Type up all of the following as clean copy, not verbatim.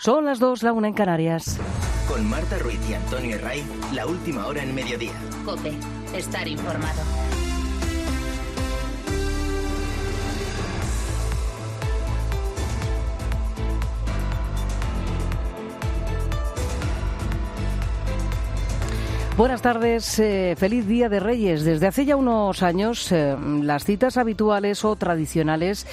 Son las 2, la 1 en Canarias. Con Marta Ruiz y Antonio Herray, la última hora en mediodía. COPE, estar informado. Buenas tardes, feliz Día de Reyes. Desde hace ya unos años, las citas habituales o tradicionales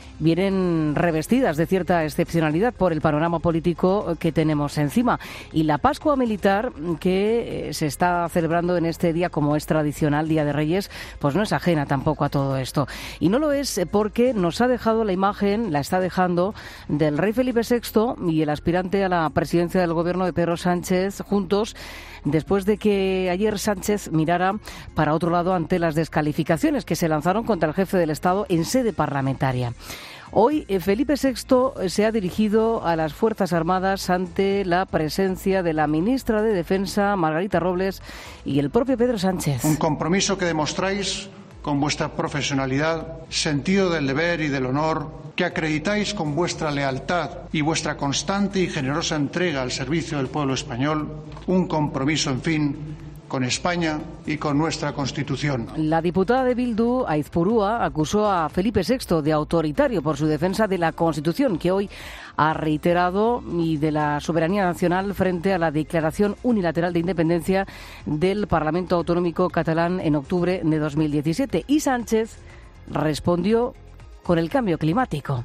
vienen revestidas de cierta excepcionalidad por el panorama político que tenemos encima. Y la Pascua Militar, que se está celebrando en este día como es tradicional, Día de Reyes, pues no es ajena tampoco a todo esto. Y no lo es porque nos ha dejado la imagen, la está dejando, del rey Felipe VI y el aspirante a la presidencia del gobierno de Pedro Sánchez juntos, después de que ayer Sánchez mirara para otro lado ante las descalificaciones que se lanzaron contra el jefe del Estado en sede parlamentaria. Hoy Felipe VI se ha dirigido a las Fuerzas Armadas ante la presencia de la ministra de Defensa, Margarita Robles, y el propio Pedro Sánchez. Un compromiso que demostráis con vuestra profesionalidad, sentido del deber y del honor, que acreditáis con vuestra lealtad y vuestra constante y generosa entrega al servicio del pueblo español, un compromiso, en fin, con España y con nuestra Constitución. La diputada de Bildu, Aizpurúa, acusó a Felipe VI de autoritario por su defensa de la Constitución, que hoy ha reiterado, y de la soberanía nacional frente a la declaración unilateral de independencia del Parlamento Autonómico catalán en octubre de 2017. Y Sánchez respondió con el cambio climático.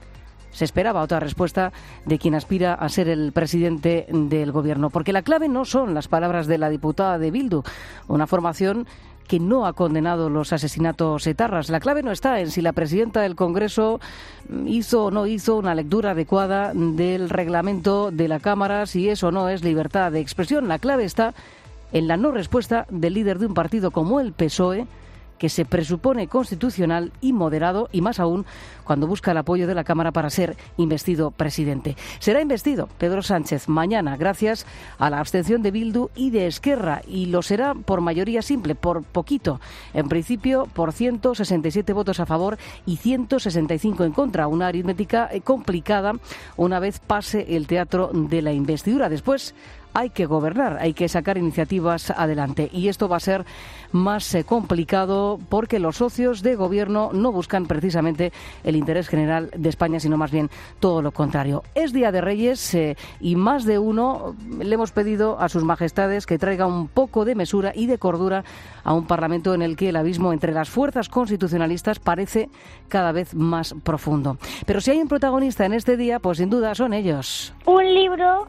Se esperaba otra respuesta de quien aspira a ser el presidente del gobierno, porque la clave no son las palabras de la diputada de Bildu, una formación que no ha condenado los asesinatos etarras. La clave no está en si la presidenta del Congreso hizo o no hizo una lectura adecuada del reglamento de la Cámara, si eso no es libertad de expresión. La clave está en la no respuesta del líder de un partido como el PSOE, que se presupone constitucional y moderado, y más aún cuando busca el apoyo de la Cámara para ser investido presidente. Será investido Pedro Sánchez mañana gracias a la abstención de Bildu y de Esquerra, y lo será por mayoría simple, por poquito. En principio por 167 votos a favor y 165 en contra, una aritmética complicada una vez pase el teatro de la investidura. Después hay que gobernar, hay que sacar iniciativas adelante, y esto va a ser más complicado porque los socios de gobierno no buscan precisamente el interés general de España, sino más bien todo lo contrario. Es Día de Reyes y más de uno le hemos pedido a sus majestades que traiga un poco de mesura y de cordura a un Parlamento en el que el abismo entre las fuerzas constitucionalistas parece cada vez más profundo. Pero si hay un protagonista en este día, pues sin duda son ellos. Un libro,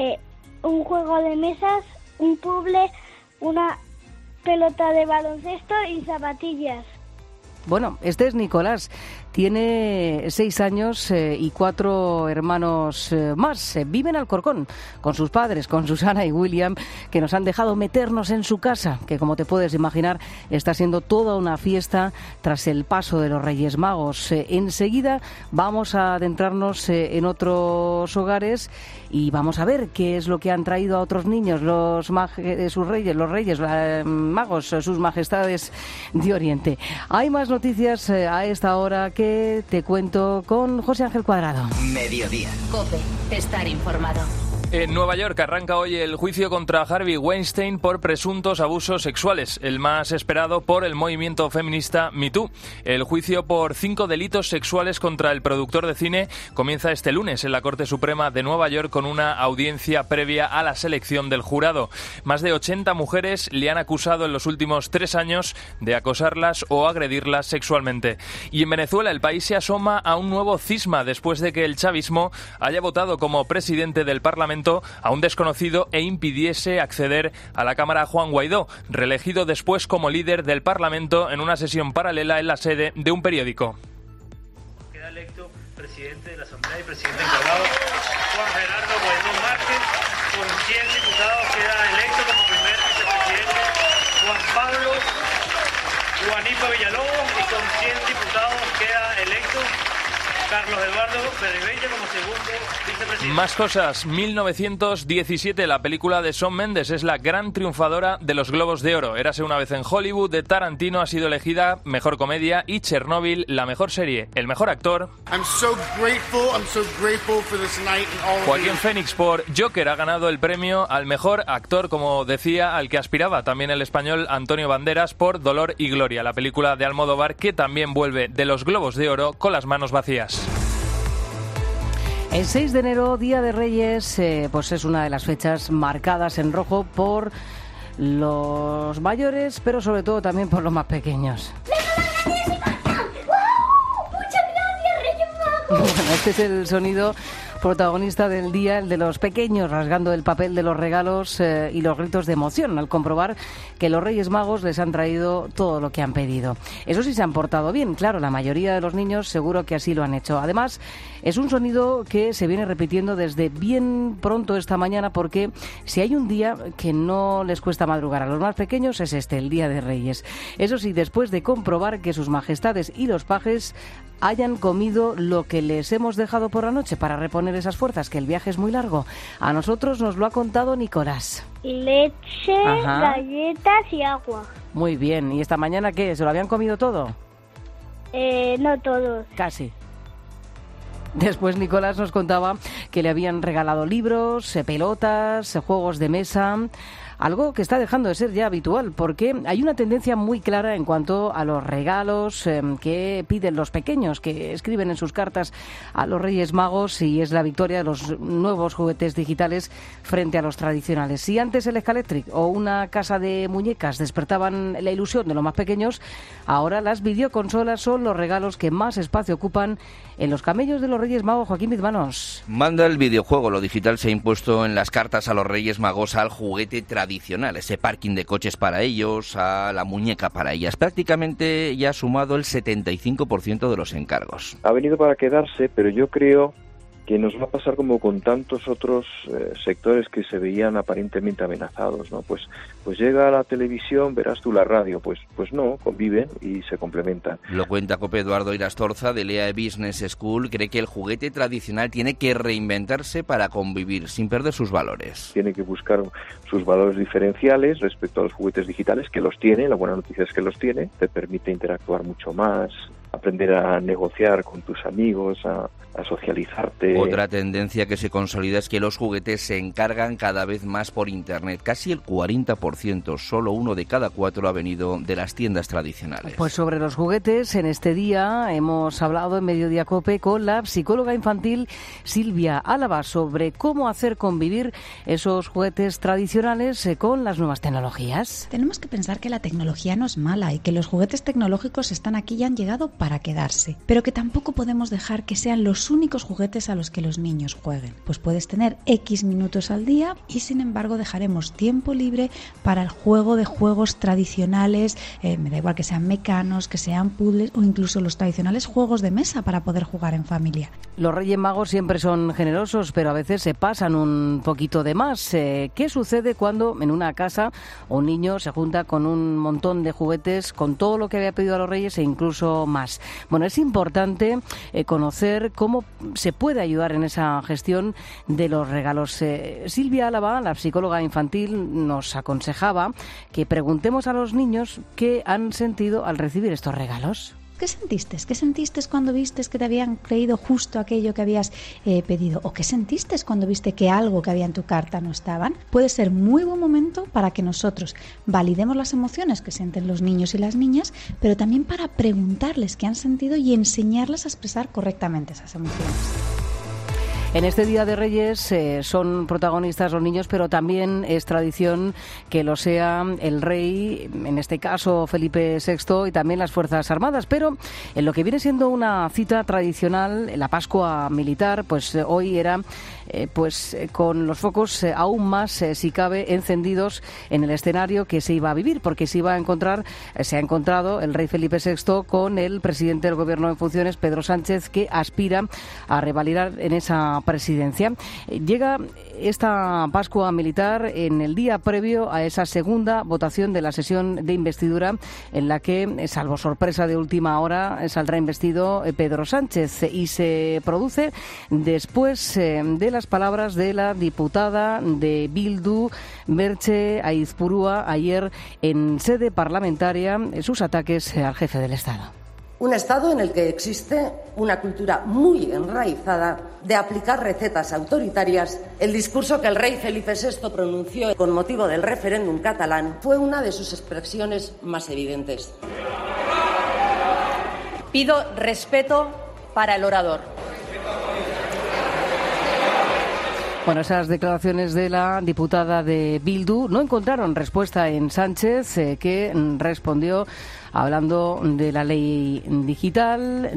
un juego de mesas, un puzzle, una pelota de baloncesto y zapatillas. Bueno, este es Nicolás. Tiene 6 años y 4 hermanos más. Vive en Alcorcón con sus padres, con Susana y William, que nos han dejado meternos en su casa, que como te puedes imaginar está siendo toda una fiesta tras el paso de los Reyes Magos. Enseguida vamos a adentrarnos en otros hogares y vamos a ver qué es lo que han traído a otros niños los Reyes Magos, sus majestades de Oriente. Hay más noticias a esta hora que te cuento con José Ángel Cuadrado. Mediodía. COPE, estar informado. En Nueva York arranca hoy el juicio contra Harvey Weinstein por presuntos abusos sexuales, el más esperado por el movimiento feminista Me Too. El juicio por 5 delitos sexuales contra el productor de cine comienza este lunes en la Corte Suprema de Nueva York con una audiencia previa a la selección del jurado. Más de 80 mujeres le han acusado en los últimos 3 años de acosarlas o agredirlas sexualmente. Y en Venezuela el país se asoma a un nuevo cisma después de que el chavismo haya votado como presidente del Parlamento a un desconocido e impidiese acceder a la Cámara a Juan Guaidó, reelegido después como líder del Parlamento en una sesión paralela en la sede de un periódico. Queda electo presidente de la Asamblea y presidente encargado Juan Gerardo Guaidó Márquez. Con 100 diputados queda electo como primer vicepresidente Juan Pablo Juanipa Villalobos, y con 100 diputados queda electo Carlos Eduardo Berribella como segundo vicepresidente. Más cosas. 1917, la película de Shawn Mendes es la gran triunfadora de los Globos de Oro. Érase una vez en Hollywood, de Tarantino ha sido elegida mejor comedia y Chernobyl la mejor serie. El mejor actor, Joaquín Phoenix por Joker, ha ganado el premio al mejor actor, como decía, al que aspiraba también el español Antonio Banderas por Dolor y Gloria, la película de Almodóvar que también vuelve de los Globos de Oro con las manos vacías. El 6 de enero, Día de Reyes, pues es una de las fechas marcadas en rojo por los mayores, pero sobre todo también por los más pequeños. Bueno, este es el sonido protagonista del día, el de los pequeños rasgando el papel de los regalos y los gritos de emoción al comprobar que los Reyes Magos les han traído todo lo que han pedido. Eso sí, se han portado bien, claro, la mayoría de los niños seguro que así lo han hecho. Además, es un sonido que se viene repitiendo desde bien pronto esta mañana, porque si hay un día que no les cuesta madrugar a los más pequeños es este, el Día de Reyes. Eso sí, después de comprobar que sus majestades y los pajes hayan comido lo que les hemos dejado por la noche para reponer esas fuerzas, que el viaje es muy largo. A nosotros nos lo ha contado Nicolás. Leche, galletas y agua. Muy bien. ¿Y esta mañana qué? ¿Se lo habían comido todo? No todos. Casi. Después Nicolás nos contaba que le habían regalado libros, pelotas, juegos de mesa. Algo que está dejando de ser ya habitual, porque hay una tendencia muy clara en cuanto a los regalos que piden los pequeños, que escriben en sus cartas a los Reyes Magos, y es la victoria de los nuevos juguetes digitales frente a los tradicionales. Si antes el Escalectric o una casa de muñecas despertaban la ilusión de los más pequeños, ahora las videoconsolas son los regalos que más espacio ocupan en los camellos de los Reyes Magos. Joaquín Bizmanos. Manda el videojuego, lo digital se ha impuesto en las cartas a los Reyes Magos al juguete tradicional, ese parking de coches para ellos, a la muñeca para ellas. Prácticamente ya ha sumado el 75% de los encargos. Ha venido para quedarse, pero yo creo que nos va a pasar como con tantos otros sectores que se veían aparentemente amenazados, ¿no? Pues llega a la televisión, verás tú la radio, pues no, conviven y se complementan. Lo cuenta COPE Eduardo Irastorza de Lea Business School. Cree que el juguete tradicional tiene que reinventarse para convivir sin perder sus valores. Tiene que buscar sus valores diferenciales respecto a los juguetes digitales, que los tiene, la buena noticia es que los tiene, te permite interactuar mucho más, aprender a negociar con tus amigos, a socializarte. Otra tendencia que se consolida es que los juguetes se encargan cada vez más por Internet. Casi el 40%, solo 1 de cada 4 ha venido de las tiendas tradicionales. Pues sobre los juguetes, en este día hemos hablado en Mediodía COPE con la psicóloga infantil Silvia Álava sobre cómo hacer convivir esos juguetes tradicionales con las nuevas tecnologías. Tenemos que pensar que la tecnología no es mala y que los juguetes tecnológicos están aquí y han llegado para quedarse, pero que tampoco podemos dejar que sean los únicos juguetes a los que los niños jueguen. Pues puedes tener X minutos al día y sin embargo dejaremos tiempo libre para el juego de juegos tradicionales, me da igual que sean mecanos, que sean puzzles o incluso los tradicionales juegos de mesa para poder jugar en familia. Los Reyes Magos siempre son generosos, pero a veces se pasan un poquito de más. ¿Qué sucede cuando en una casa un niño se junta con un montón de juguetes, con todo lo que había pedido a los Reyes e incluso más? Bueno, es importante conocer cómo se puede ayudar en esa gestión de los regalos. Silvia Álava, la psicóloga infantil, nos aconsejaba que preguntemos a los niños qué han sentido al recibir estos regalos. ¿Qué sentiste? ¿Qué sentiste cuando viste que te habían creído justo aquello que habías pedido? ¿O qué sentiste cuando viste que algo que había en tu carta no estaban? Puede ser muy buen momento para que nosotros validemos las emociones que sienten los niños y las niñas, pero también para preguntarles qué han sentido y enseñarles a expresar correctamente esas emociones. En este Día de Reyes son protagonistas los niños, pero también es tradición que lo sea el rey, en este caso Felipe VI, y también las Fuerzas Armadas. Pero en lo que viene siendo una cita tradicional, la Pascua militar, pues hoy era pues con los focos aún más, si cabe, encendidos en el escenario que se iba a vivir, porque se ha encontrado el rey Felipe VI con el presidente del Gobierno en funciones, Pedro Sánchez, que aspira a revalidar en esa presidencia. Llega esta Pascua militar en el día previo a esa segunda votación de la sesión de investidura, en la que, salvo sorpresa de última hora, saldrá investido Pedro Sánchez, y se produce después de las palabras de la diputada de Bildu, Merche Aizpurua, ayer en sede parlamentaria, sus ataques al jefe del Estado. Un Estado en el que existe una cultura muy enraizada de aplicar recetas autoritarias. El discurso que el rey Felipe VI pronunció con motivo del referéndum catalán fue una de sus expresiones más evidentes. Pido respeto para el orador. Bueno, esas declaraciones de la diputada de Bildu no encontraron respuesta en Sánchez, que respondió hablando de la ley digital,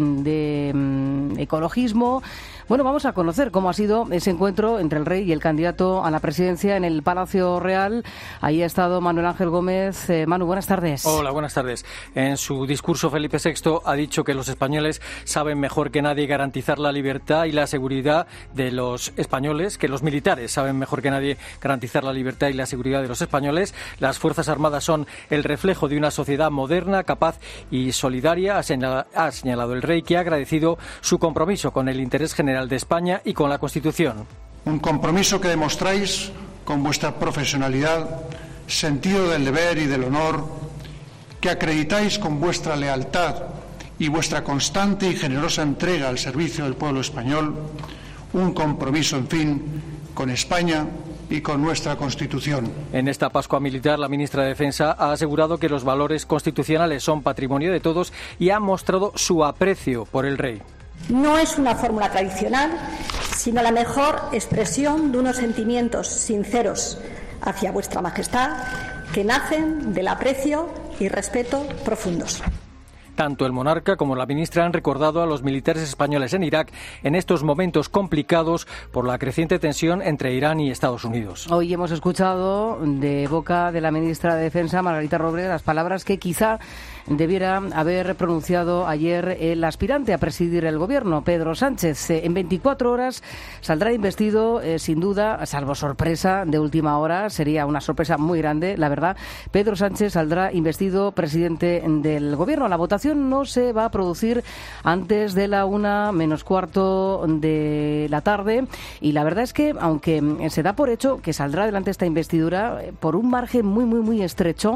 de ecologismo. Bueno, vamos a conocer cómo ha sido ese encuentro entre el rey y el candidato a la presidencia en el Palacio Real. Ahí ha estado Manuel Ángel Gómez. Manu, buenas tardes. Hola, buenas tardes. En su discurso, Felipe VI ha dicho que los españoles saben mejor que nadie garantizar la libertad y la seguridad de los españoles, que los militares saben mejor que nadie garantizar la libertad y la seguridad de los españoles. Las Fuerzas Armadas son el reflejo de una sociedad moderna, capaz y solidaria, ha señalado el rey, que ha agradecido su compromiso con el interés general de España y con la Constitución. Un compromiso que demostráis con vuestra profesionalidad, sentido del deber y del honor, que acreditáis con vuestra lealtad y vuestra constante y generosa entrega al servicio del pueblo español, un compromiso, en fin, con España y con nuestra Constitución. En esta Pascua militar, la ministra de Defensa ha asegurado que los valores constitucionales son patrimonio de todos y ha mostrado su aprecio por el rey. No es una fórmula tradicional, sino la mejor expresión de unos sentimientos sinceros hacia vuestra majestad que nacen del aprecio y respeto profundos. Tanto el monarca como la ministra han recordado a los militares españoles en Irak en estos momentos complicados por la creciente tensión entre Irán y Estados Unidos. Hoy hemos escuchado de boca de la ministra de Defensa, Margarita Robles, las palabras que quizá debiera haber pronunciado ayer el aspirante a presidir el gobierno, Pedro Sánchez. En 24 horas saldrá investido, sin duda, salvo sorpresa de última hora, sería una sorpresa muy grande, la verdad. Pedro Sánchez saldrá investido presidente del gobierno. La votación no se va a producir antes de la 1:15 de la tarde, y la verdad es que, aunque se da por hecho que saldrá adelante esta investidura por un margen muy estrecho,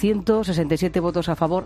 167 votos a favor,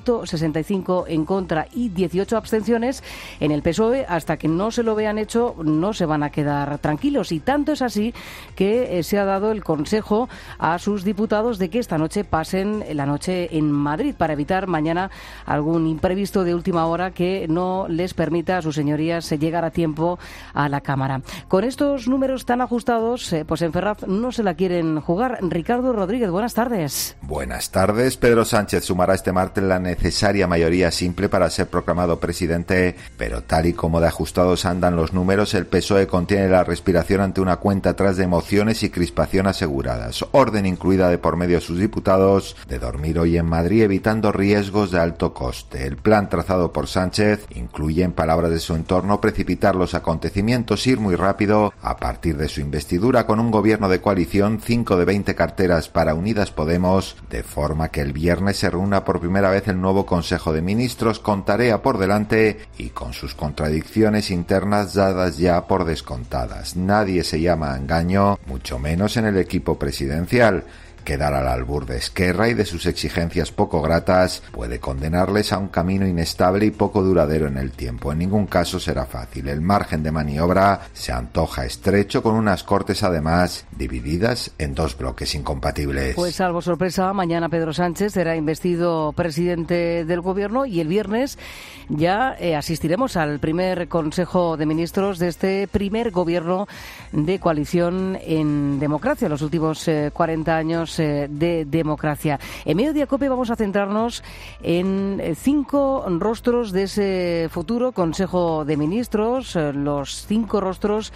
165 en contra y 18 abstenciones, en el PSOE, hasta que no se lo vean hecho, no se van a quedar tranquilos. Y tanto es así que se ha dado el consejo a sus diputados de que esta noche pasen la noche en Madrid, para evitar mañana algún imprevisto de última hora que no les permita a sus señorías llegar a tiempo a la Cámara. Con estos números tan ajustados, pues en Ferraz no se la quieren jugar. Ricardo Rodríguez, buenas tardes. Buenas tardes. Pedro Sánchez sumará este martes la necesaria mayoría simple para ser proclamado presidente, pero tal y como de ajustados andan los números, el PSOE contiene la respiración ante una cuenta atrás de emociones y crispación aseguradas. Orden incluida de por medio a sus diputados de dormir hoy en Madrid evitando riesgos de alto coste. El plan trazado por Sánchez incluye, en palabras de su entorno, precipitar los acontecimientos, ir muy rápido a partir de su investidura con un gobierno de coalición, 5 de 20 carteras para Unidas Podemos, de forma que el viernes se reúna por primera vez el nuevo Consejo de Ministros, con tarea por delante y con sus contradicciones internas dadas ya por descontadas. Nadie se llama a engaño, mucho menos en el equipo presidencial. Quedar al albur de Esquerra y de sus exigencias poco gratas puede condenarles a un camino inestable y poco duradero en el tiempo. En ningún caso será fácil. El margen de maniobra se antoja estrecho, con unas Cortes además divididas en dos bloques incompatibles. Pues salvo sorpresa, mañana Pedro Sánchez será investido presidente del gobierno, y el viernes ya asistiremos al primer Consejo de Ministros de este primer gobierno de coalición en democracia, los últimos 40 años de democracia. En Mediodía COPE vamos a centrarnos en 5 rostros de ese futuro Consejo de Ministros, los 5 rostros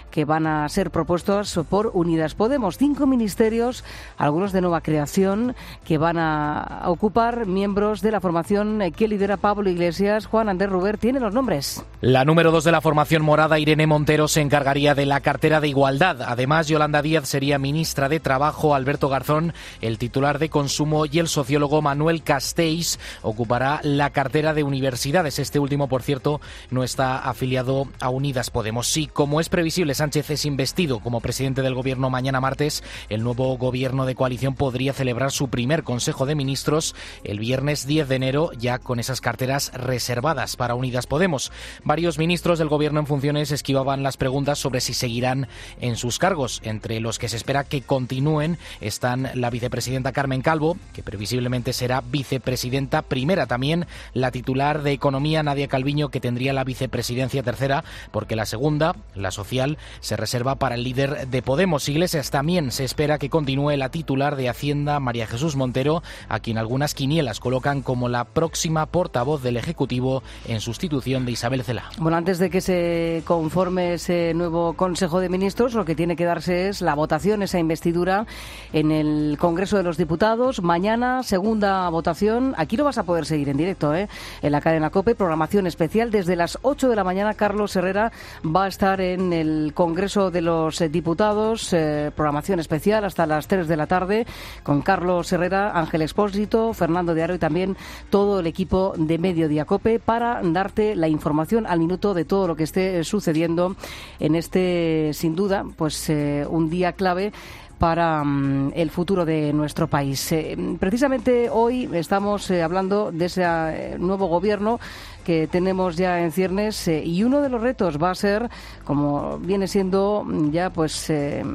que van a ser propuestos por Unidas Podemos. 5 ministerios, algunos de nueva creación, que van a ocupar miembros de la formación que lidera Pablo Iglesias. Juan Andrés Ruber tiene los nombres. La número 2 de la formación morada, Irene Montero, se encargaría de la cartera de Igualdad. Además, Yolanda Díaz sería ministra de Trabajo, Alberto Garzón, el titular de Consumo, y el sociólogo Manuel Castells ocupará la cartera de Universidades. Este último, por cierto, no está afiliado a Unidas Podemos. Sí, como es previsible, Sánchez es investido como presidente del Gobierno mañana martes. El nuevo Gobierno de coalición podría celebrar su primer Consejo de Ministros el viernes 10 de enero, ya con esas carteras reservadas para Unidas Podemos. Varios ministros del Gobierno en funciones esquivaban las preguntas sobre si seguirán en sus cargos. Entre los que se espera que continúen están la vicepresidenta Carmen Calvo, que previsiblemente será vicepresidenta primera, también la titular de Economía, Nadia Calviño, que tendría la vicepresidencia tercera, porque la segunda, la social, se reserva para el líder de Podemos. Iglesias también se espera que continúe la titular de Hacienda, María Jesús Montero, a quien algunas quinielas colocan como la próxima portavoz del Ejecutivo en sustitución de Isabel Celaá. Bueno, antes de que se conforme ese nuevo Consejo de Ministros, lo que tiene que darse es la votación, esa investidura en el Congreso de los Diputados. Mañana, segunda votación. Aquí lo vas a poder seguir en directo, en la cadena COPE. Programación especial desde las 8 de la mañana. Carlos Herrera va a estar en el Congreso de los Diputados. Programación especial hasta las 3 de la tarde con Carlos Herrera, Ángel Expósito, Fernando de Aro y también todo el equipo de Mediodía COPE para darte la información al minuto de todo lo que esté sucediendo en este, sin duda, pues un día clave para el futuro de nuestro país. Precisamente hoy estamos hablando de ese nuevo gobierno que tenemos ya en ciernes, y uno de los retos va a ser, como viene siendo ya pues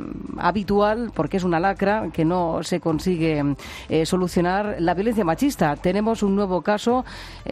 habitual, porque es una lacra que no se consigue solucionar, la violencia machista. Tenemos un nuevo caso.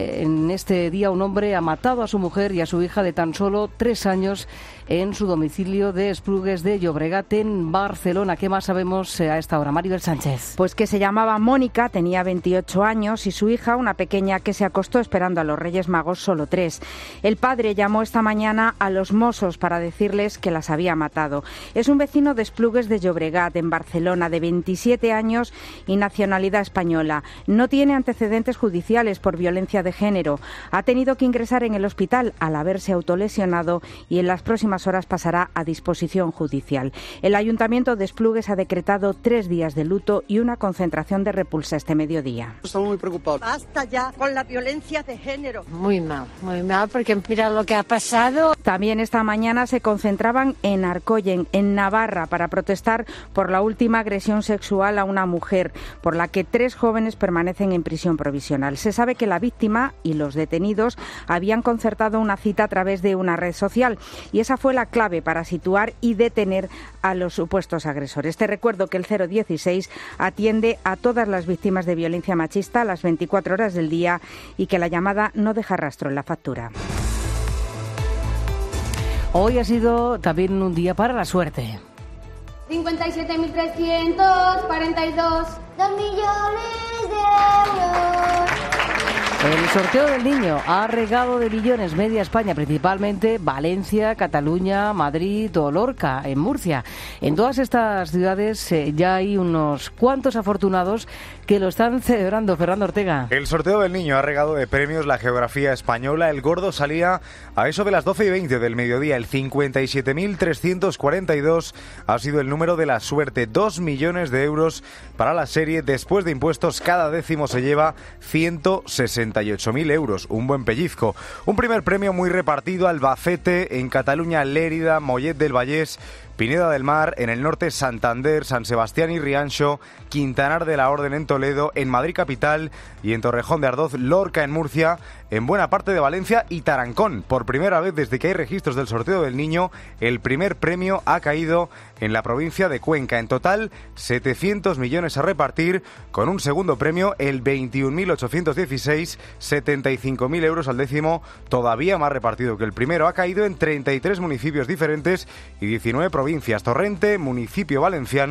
En este día un hombre ha matado a su mujer y a su hija de tan solo 3 años en su domicilio de Esplugues de Llobregat, en Barcelona. ¿Qué más sabemos a esta hora? Maribel Sánchez. Pues que se llamaba Mónica, tenía 28 años, y su hija, una pequeña que se acostó esperando a los Reyes Magos, solo 3. El padre llamó esta mañana a los Mossos para decirles que las había matado. Es un vecino de Esplugues de Llobregat, en Barcelona, de 27 años y nacionalidad española. No tiene antecedentes judiciales por violencia de género. Ha tenido que ingresar en el hospital al haberse autolesionado y en las próximas horas pasará a disposición judicial. El Ayuntamiento de Esplugues ha decretado 3 días de luto y una concentración de repulsa este mediodía. Estamos muy preocupados. Basta ya con la violencia de género. Muy mal, porque mira lo que ha pasado. También esta mañana se concentraban en Arcoyen, en Navarra, para protestar por la última agresión sexual a una mujer, por la que 3 jóvenes permanecen en prisión provisional. Se sabe que la víctima y los detenidos habían concertado una cita a través de una red social, y esa fue la clave para situar y detener a los supuestos agresores. Te recuerdo que el 016 atiende a todas las víctimas de violencia machista a las 24 horas del día y que la llamada no deja rastro en la factura. Hoy ha sido también un día para la suerte. 57.342, 2 millones de euros. El sorteo del niño ha regado de millones media España, principalmente Valencia, Cataluña, Madrid o Lorca, en Murcia. En todas estas ciudades ya hay unos cuantos afortunados que lo están celebrando. Fernando Ortega. El sorteo del niño ha regado de premios la geografía española. El gordo salía a eso de las 12:20 del mediodía. El 57.342 ha sido el número de la suerte. 2 millones de euros para la serie. Después de impuestos, cada décimo se lleva 168.000 euros. Un buen pellizco. Un primer premio muy repartido: Albacete, en Cataluña Lérida, Mollet del Vallès, Pineda del Mar, en el norte Santander, San Sebastián y Rianxo, Quintanar de la Orden en Toledo, en Madrid capital y en Torrejón de Ardoz, Lorca en Murcia, en buena parte de Valencia y Tarancón. Por primera vez desde que hay registros del sorteo del niño, el primer premio ha caído en la provincia de Cuenca. En total, 700 millones a repartir, con un segundo premio, el 21.816, 75.000 euros al décimo, todavía más repartido que el primero. Ha caído en 33 municipios diferentes y 19 provincias. Torrente, municipio valenciano,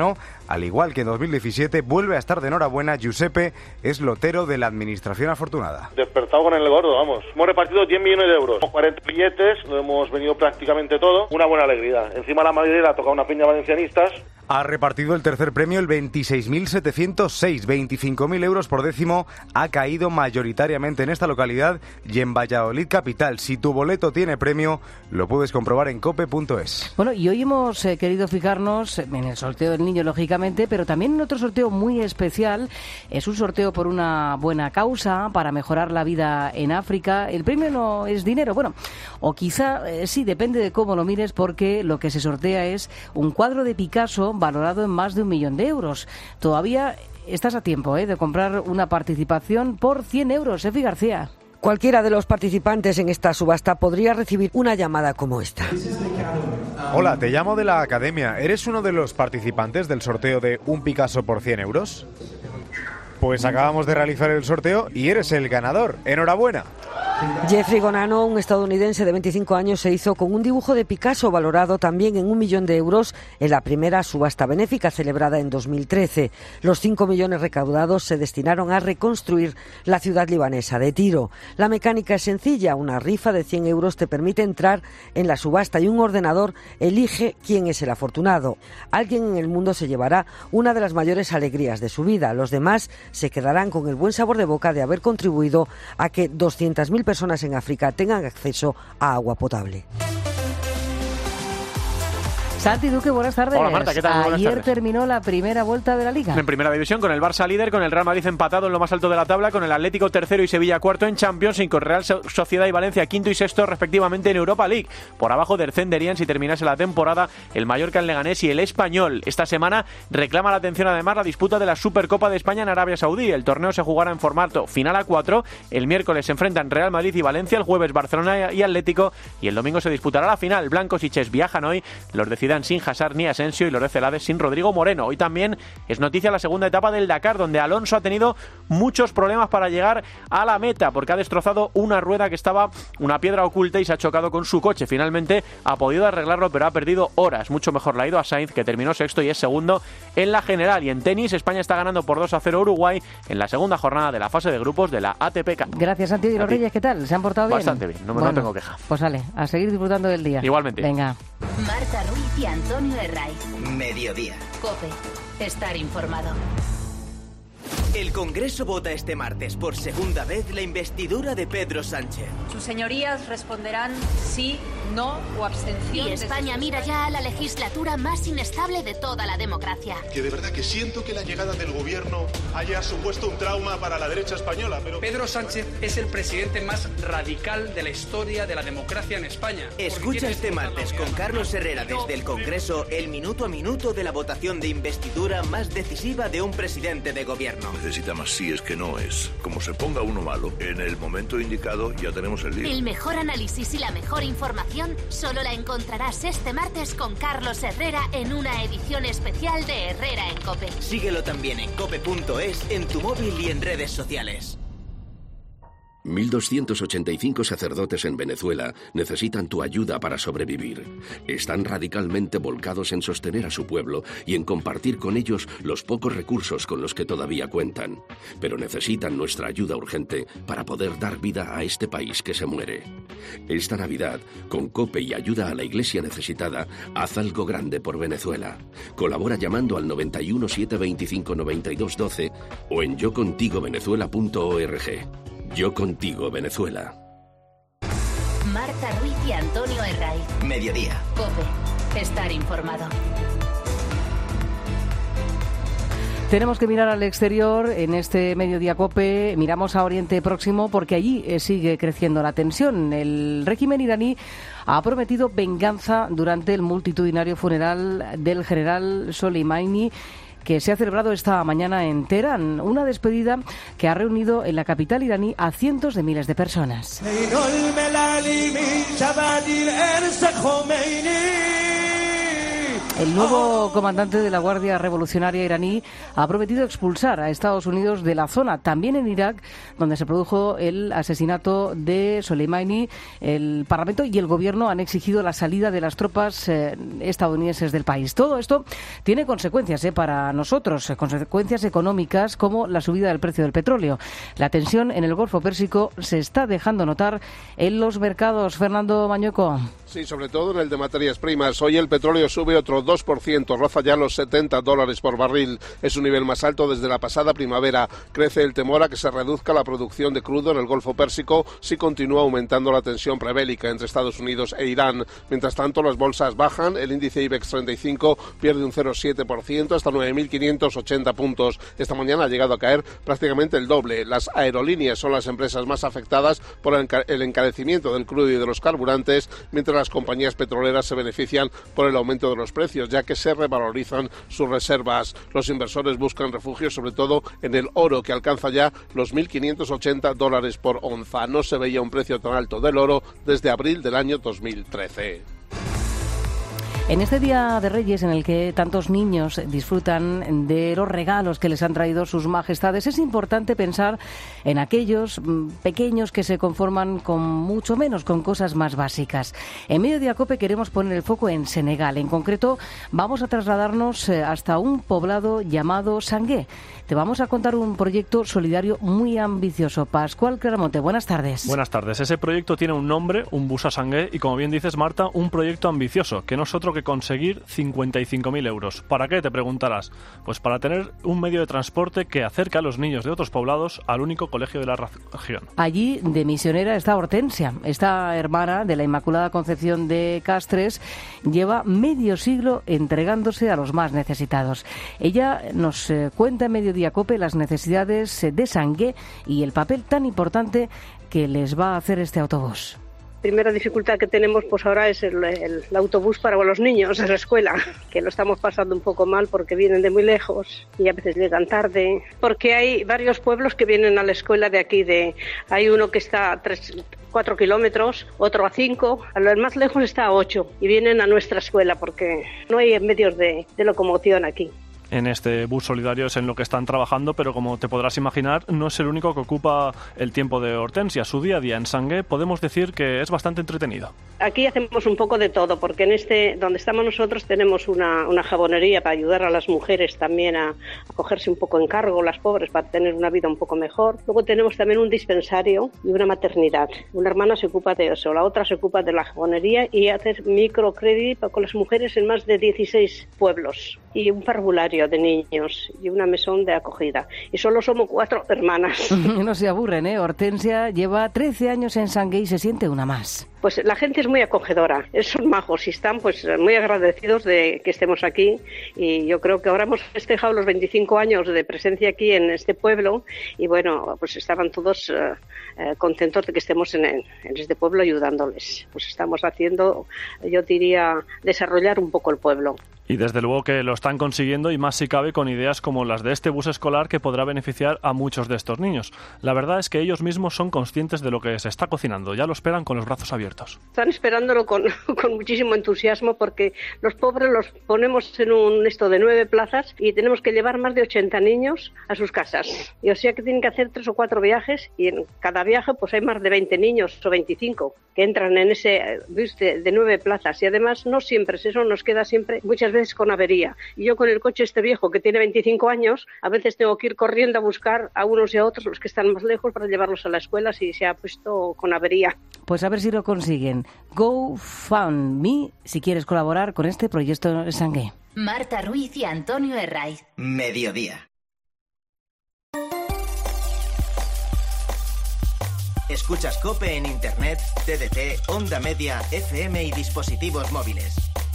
Al igual que en 2017, vuelve a estar de enhorabuena Giuseppe Eslotero de la Administración Afortunada. Despertado con el gordo, vamos. Hemos repartido 10 millones de euros. 40 billetes, lo hemos venido prácticamente todo. Una buena alegría. Encima la mayoría ha tocado una piña valencianistas. Ha repartido el tercer premio, el 26.706, 25.000 euros por décimo, ha caído mayoritariamente en esta localidad y en Valladolid capital. Si tu boleto tiene premio, lo puedes comprobar en cope.es. Bueno, y hoy hemos querido fijarnos en el sorteo del niño, lógicamente, pero también en otro sorteo muy especial. Es un sorteo por una buena causa, para mejorar la vida en África. El premio no es dinero, bueno, o quizá sí, depende de cómo lo mires, porque lo que se sortea es un cuadro de Picasso valorado en más de 1 millón de euros. Todavía estás a tiempo de comprar una participación por 100 euros, Efi García. Cualquiera de los participantes en esta subasta podría recibir una llamada como esta. Hola, te llamo de la academia. ¿Eres uno de los participantes del sorteo de un Picasso por 100 euros? Pues acabamos de realizar el sorteo y eres el ganador. ¡Enhorabuena! Jeffrey Gonano, un estadounidense de 25 años, se hizo con un dibujo de Picasso valorado también en 1 millón de euros en la primera subasta benéfica celebrada en 2013. Los 5 millones recaudados se destinaron a reconstruir la ciudad libanesa de Tiro. La mecánica es sencilla. Una rifa de 100 euros te permite entrar en la subasta y un ordenador elige quién es el afortunado. Alguien en el mundo se llevará una de las mayores alegrías de su vida. Los demás se quedarán con el buen sabor de boca de haber contribuido a que 200.000 personas en África tengan acceso a agua potable. Santi Duque, buenas tardes. Hola Marta, ¿qué tal? Buenas Ayer tardes. terminó la primera vuelta de la Liga. En primera división, con el Barça líder, con el Real Madrid empatado en lo más alto de la tabla, con el Atlético tercero y Sevilla cuarto en Champions, y con Real Sociedad y Valencia quinto y sexto respectivamente en Europa League. Por abajo descenderían, si terminase la temporada, el Mallorca, el Leganés y el Español. Esta semana reclama la atención además la disputa de la Supercopa de España en Arabia Saudí. El torneo se jugará en formato final a 4. El miércoles se enfrentan Real Madrid y Valencia, el jueves Barcelona y Atlético, y el domingo se disputará la final. Blancos y Ches viajan hoy, los de Zidane sin Hazard ni Asensio y los de Celades sin Rodrigo Moreno. Hoy también es noticia la segunda etapa del Dakar, donde Alonso ha tenido muchos problemas para llegar a la meta, porque ha destrozado una rueda que estaba una piedra oculta y se ha chocado con su coche. Finalmente ha podido arreglarlo, pero ha perdido horas. Mucho mejor le ha ido a Sainz, que terminó sexto y es segundo en la general. Y en tenis, España está ganando por 2-0 a Uruguay en la segunda jornada de la fase de grupos de la ATP Cup. Gracias, Santi. ¿Y los Reyes qué tal? ¿Se han portado bien? Bastante bien, no tengo queja. Pues vale, a seguir disfrutando del día. Igualmente. Venga. Marta Ruiz y Antonio Herraiz. Mediodía. COPE. Estar informado. El Congreso vota este martes por segunda vez la investidura de Pedro Sánchez. Sus señorías responderán sí, no o abstención. Y España mira ya a la legislatura más inestable de toda la democracia. Que de verdad que siento que la llegada del gobierno haya supuesto un trauma para la derecha española, pero... Pedro Sánchez es el presidente más radical de la historia de la democracia en España. Escucha este martes con Carlos Herrera desde el Congreso el minuto a minuto de la votación de investidura más decisiva de un presidente de gobierno. Necesita más síes que noes. Como se ponga uno malo, en el momento indicado ya tenemos el lío. El mejor análisis y la mejor información solo la encontrarás este martes con Carlos Herrera en una edición especial de Herrera en COPE. Síguelo también en cope.es, en tu móvil y en redes sociales. 1.285 sacerdotes en Venezuela necesitan tu ayuda para sobrevivir. Están radicalmente volcados en sostener a su pueblo y en compartir con ellos los pocos recursos con los que todavía cuentan. Pero necesitan nuestra ayuda urgente para poder dar vida a este país que se muere. Esta Navidad, con COPE y ayuda a la Iglesia necesitada, haz algo grande por Venezuela. Colabora llamando al 91 725 9212 o en yocontigovenezuela.org. Yo contigo, Venezuela. Marta Ruiz y Antonio Herraiz. Mediodía. COPE. Estar informado. Tenemos que mirar al exterior en este Mediodía COPE. Miramos a Oriente Próximo porque allí sigue creciendo la tensión. El régimen iraní ha prometido venganza durante el multitudinario funeral del general Soleimani, que se ha celebrado esta mañana en Teherán, una despedida que ha reunido en la capital iraní a cientos de miles de personas. El nuevo comandante de la Guardia Revolucionaria iraní ha prometido expulsar a Estados Unidos de la zona, también en Irak, donde se produjo el asesinato de Soleimani. El Parlamento y el Gobierno han exigido la salida de las tropas estadounidenses del país. Todo esto tiene consecuencias para nosotros, consecuencias económicas como la subida del precio del petróleo. La tensión en el Golfo Pérsico se está dejando notar en los mercados. Fernando Mañueco. Sí, sobre todo en el de materias primas. Hoy el petróleo sube otro 2%, roza ya los $70 por barril. Es un nivel más alto desde la pasada primavera. Crece el temor a que se reduzca la producción de crudo en el Golfo Pérsico si continúa aumentando la tensión prebélica entre Estados Unidos e Irán. Mientras tanto, las bolsas bajan. El índice IBEX 35 pierde un 0,7% hasta 9.580 puntos. Esta mañana ha llegado a caer prácticamente el doble. Las aerolíneas son las empresas más afectadas por el encarecimiento del crudo y de los carburantes, mientras las compañías petroleras se benefician por el aumento de los precios, ya que se revalorizan sus reservas. Los inversores buscan refugio sobre todo en el oro, que alcanza ya los $1.580 por onza. No se veía un precio tan alto del oro desde abril del año 2013. En este Día de Reyes, en el que tantos niños disfrutan de los regalos que les han traído sus majestades, es importante pensar en aquellos pequeños que se conforman con mucho menos, con cosas más básicas. En Mediodía COPE queremos poner el foco en Senegal. En concreto, vamos a trasladarnos hasta un poblado llamado Sangué. Te vamos a contar un proyecto solidario muy ambicioso. Pascual Claramonte, buenas tardes. Buenas tardes. Ese proyecto tiene un nombre, un bus a Sangué, y como bien dices, Marta, un proyecto ambicioso, que no es otro que conseguir 55.000 euros. ¿Para qué?, te preguntarás. Pues para tener un medio de transporte que acerque a los niños de otros poblados al único colegio de la región. Allí, de misionera, está Hortensia. Esta hermana de la Inmaculada Concepción de Castres lleva medio siglo entregándose a los más necesitados. Ella nos cuenta en Mediodía COPE las necesidades de Sangué y el papel tan importante que les va a hacer este autobús. Primera dificultad que tenemos pues ahora es el autobús para los niños de la escuela, que lo estamos pasando un poco mal porque vienen de muy lejos y a veces llegan tarde, porque hay varios pueblos que vienen a la escuela de aquí, hay uno que está a 4 kilómetros, otro a 5, el más lejos está a 8 y vienen a nuestra escuela porque no hay medios de locomoción aquí. En este bus solidario es en lo que están trabajando, pero como te podrás imaginar, no es el único que ocupa el tiempo de Hortensia. Su día a día en Sangué podemos decir que es bastante entretenido. Aquí hacemos un poco de todo, porque en donde estamos nosotros tenemos una jabonería para ayudar a las mujeres también a cogerse un poco en cargo, las pobres, para tener una vida un poco mejor. Luego tenemos también un dispensario y una maternidad. Una hermana se ocupa de eso, la otra se ocupa de la jabonería y hacer microcrédito con las mujeres en más de 16 pueblos. Y un parvulario de niños y una mesón de acogida. Y solo somos 4 hermanas. No se aburren, ¿eh? Hortensia lleva 13 años en Sangué y se siente una más. Pues la gente es muy acogedora, son majos y están pues muy agradecidos de que estemos aquí, y yo creo que ahora hemos festejado los 25 años de presencia aquí en este pueblo y bueno, pues estaban todos contentos de que estemos en este pueblo ayudándoles. Pues estamos haciendo, yo diría, desarrollar un poco el pueblo. Y desde luego que lo están consiguiendo, y más si cabe con ideas como las de este bus escolar que podrá beneficiar a muchos de estos niños. La verdad es que ellos mismos son conscientes de lo que se está cocinando, ya lo esperan con los brazos abiertos. Están esperándolo con muchísimo entusiasmo porque los pobres los ponemos en un de 9 plazas y tenemos que llevar más de 80 niños a sus casas. Y o sea que tienen que hacer 3 o 4 viajes y en cada viaje pues hay más de 20 niños o 25 que entran en ese bus de 9 plazas y además no siempre, eso nos queda siempre muchas veces con avería. Y yo con el coche este viejo que tiene 25 años, a veces tengo que ir corriendo a buscar a unos y a otros, los que están más lejos, para llevarlos a la escuela si se ha puesto con avería. Pues a ver si lo consiguen. GoFundMe si quieres colaborar con este proyecto de Sangué. Marta Ruiz y Antonio Herraiz. Mediodía. Escuchas COPE en Internet, TDT, Onda Media, FM y dispositivos móviles.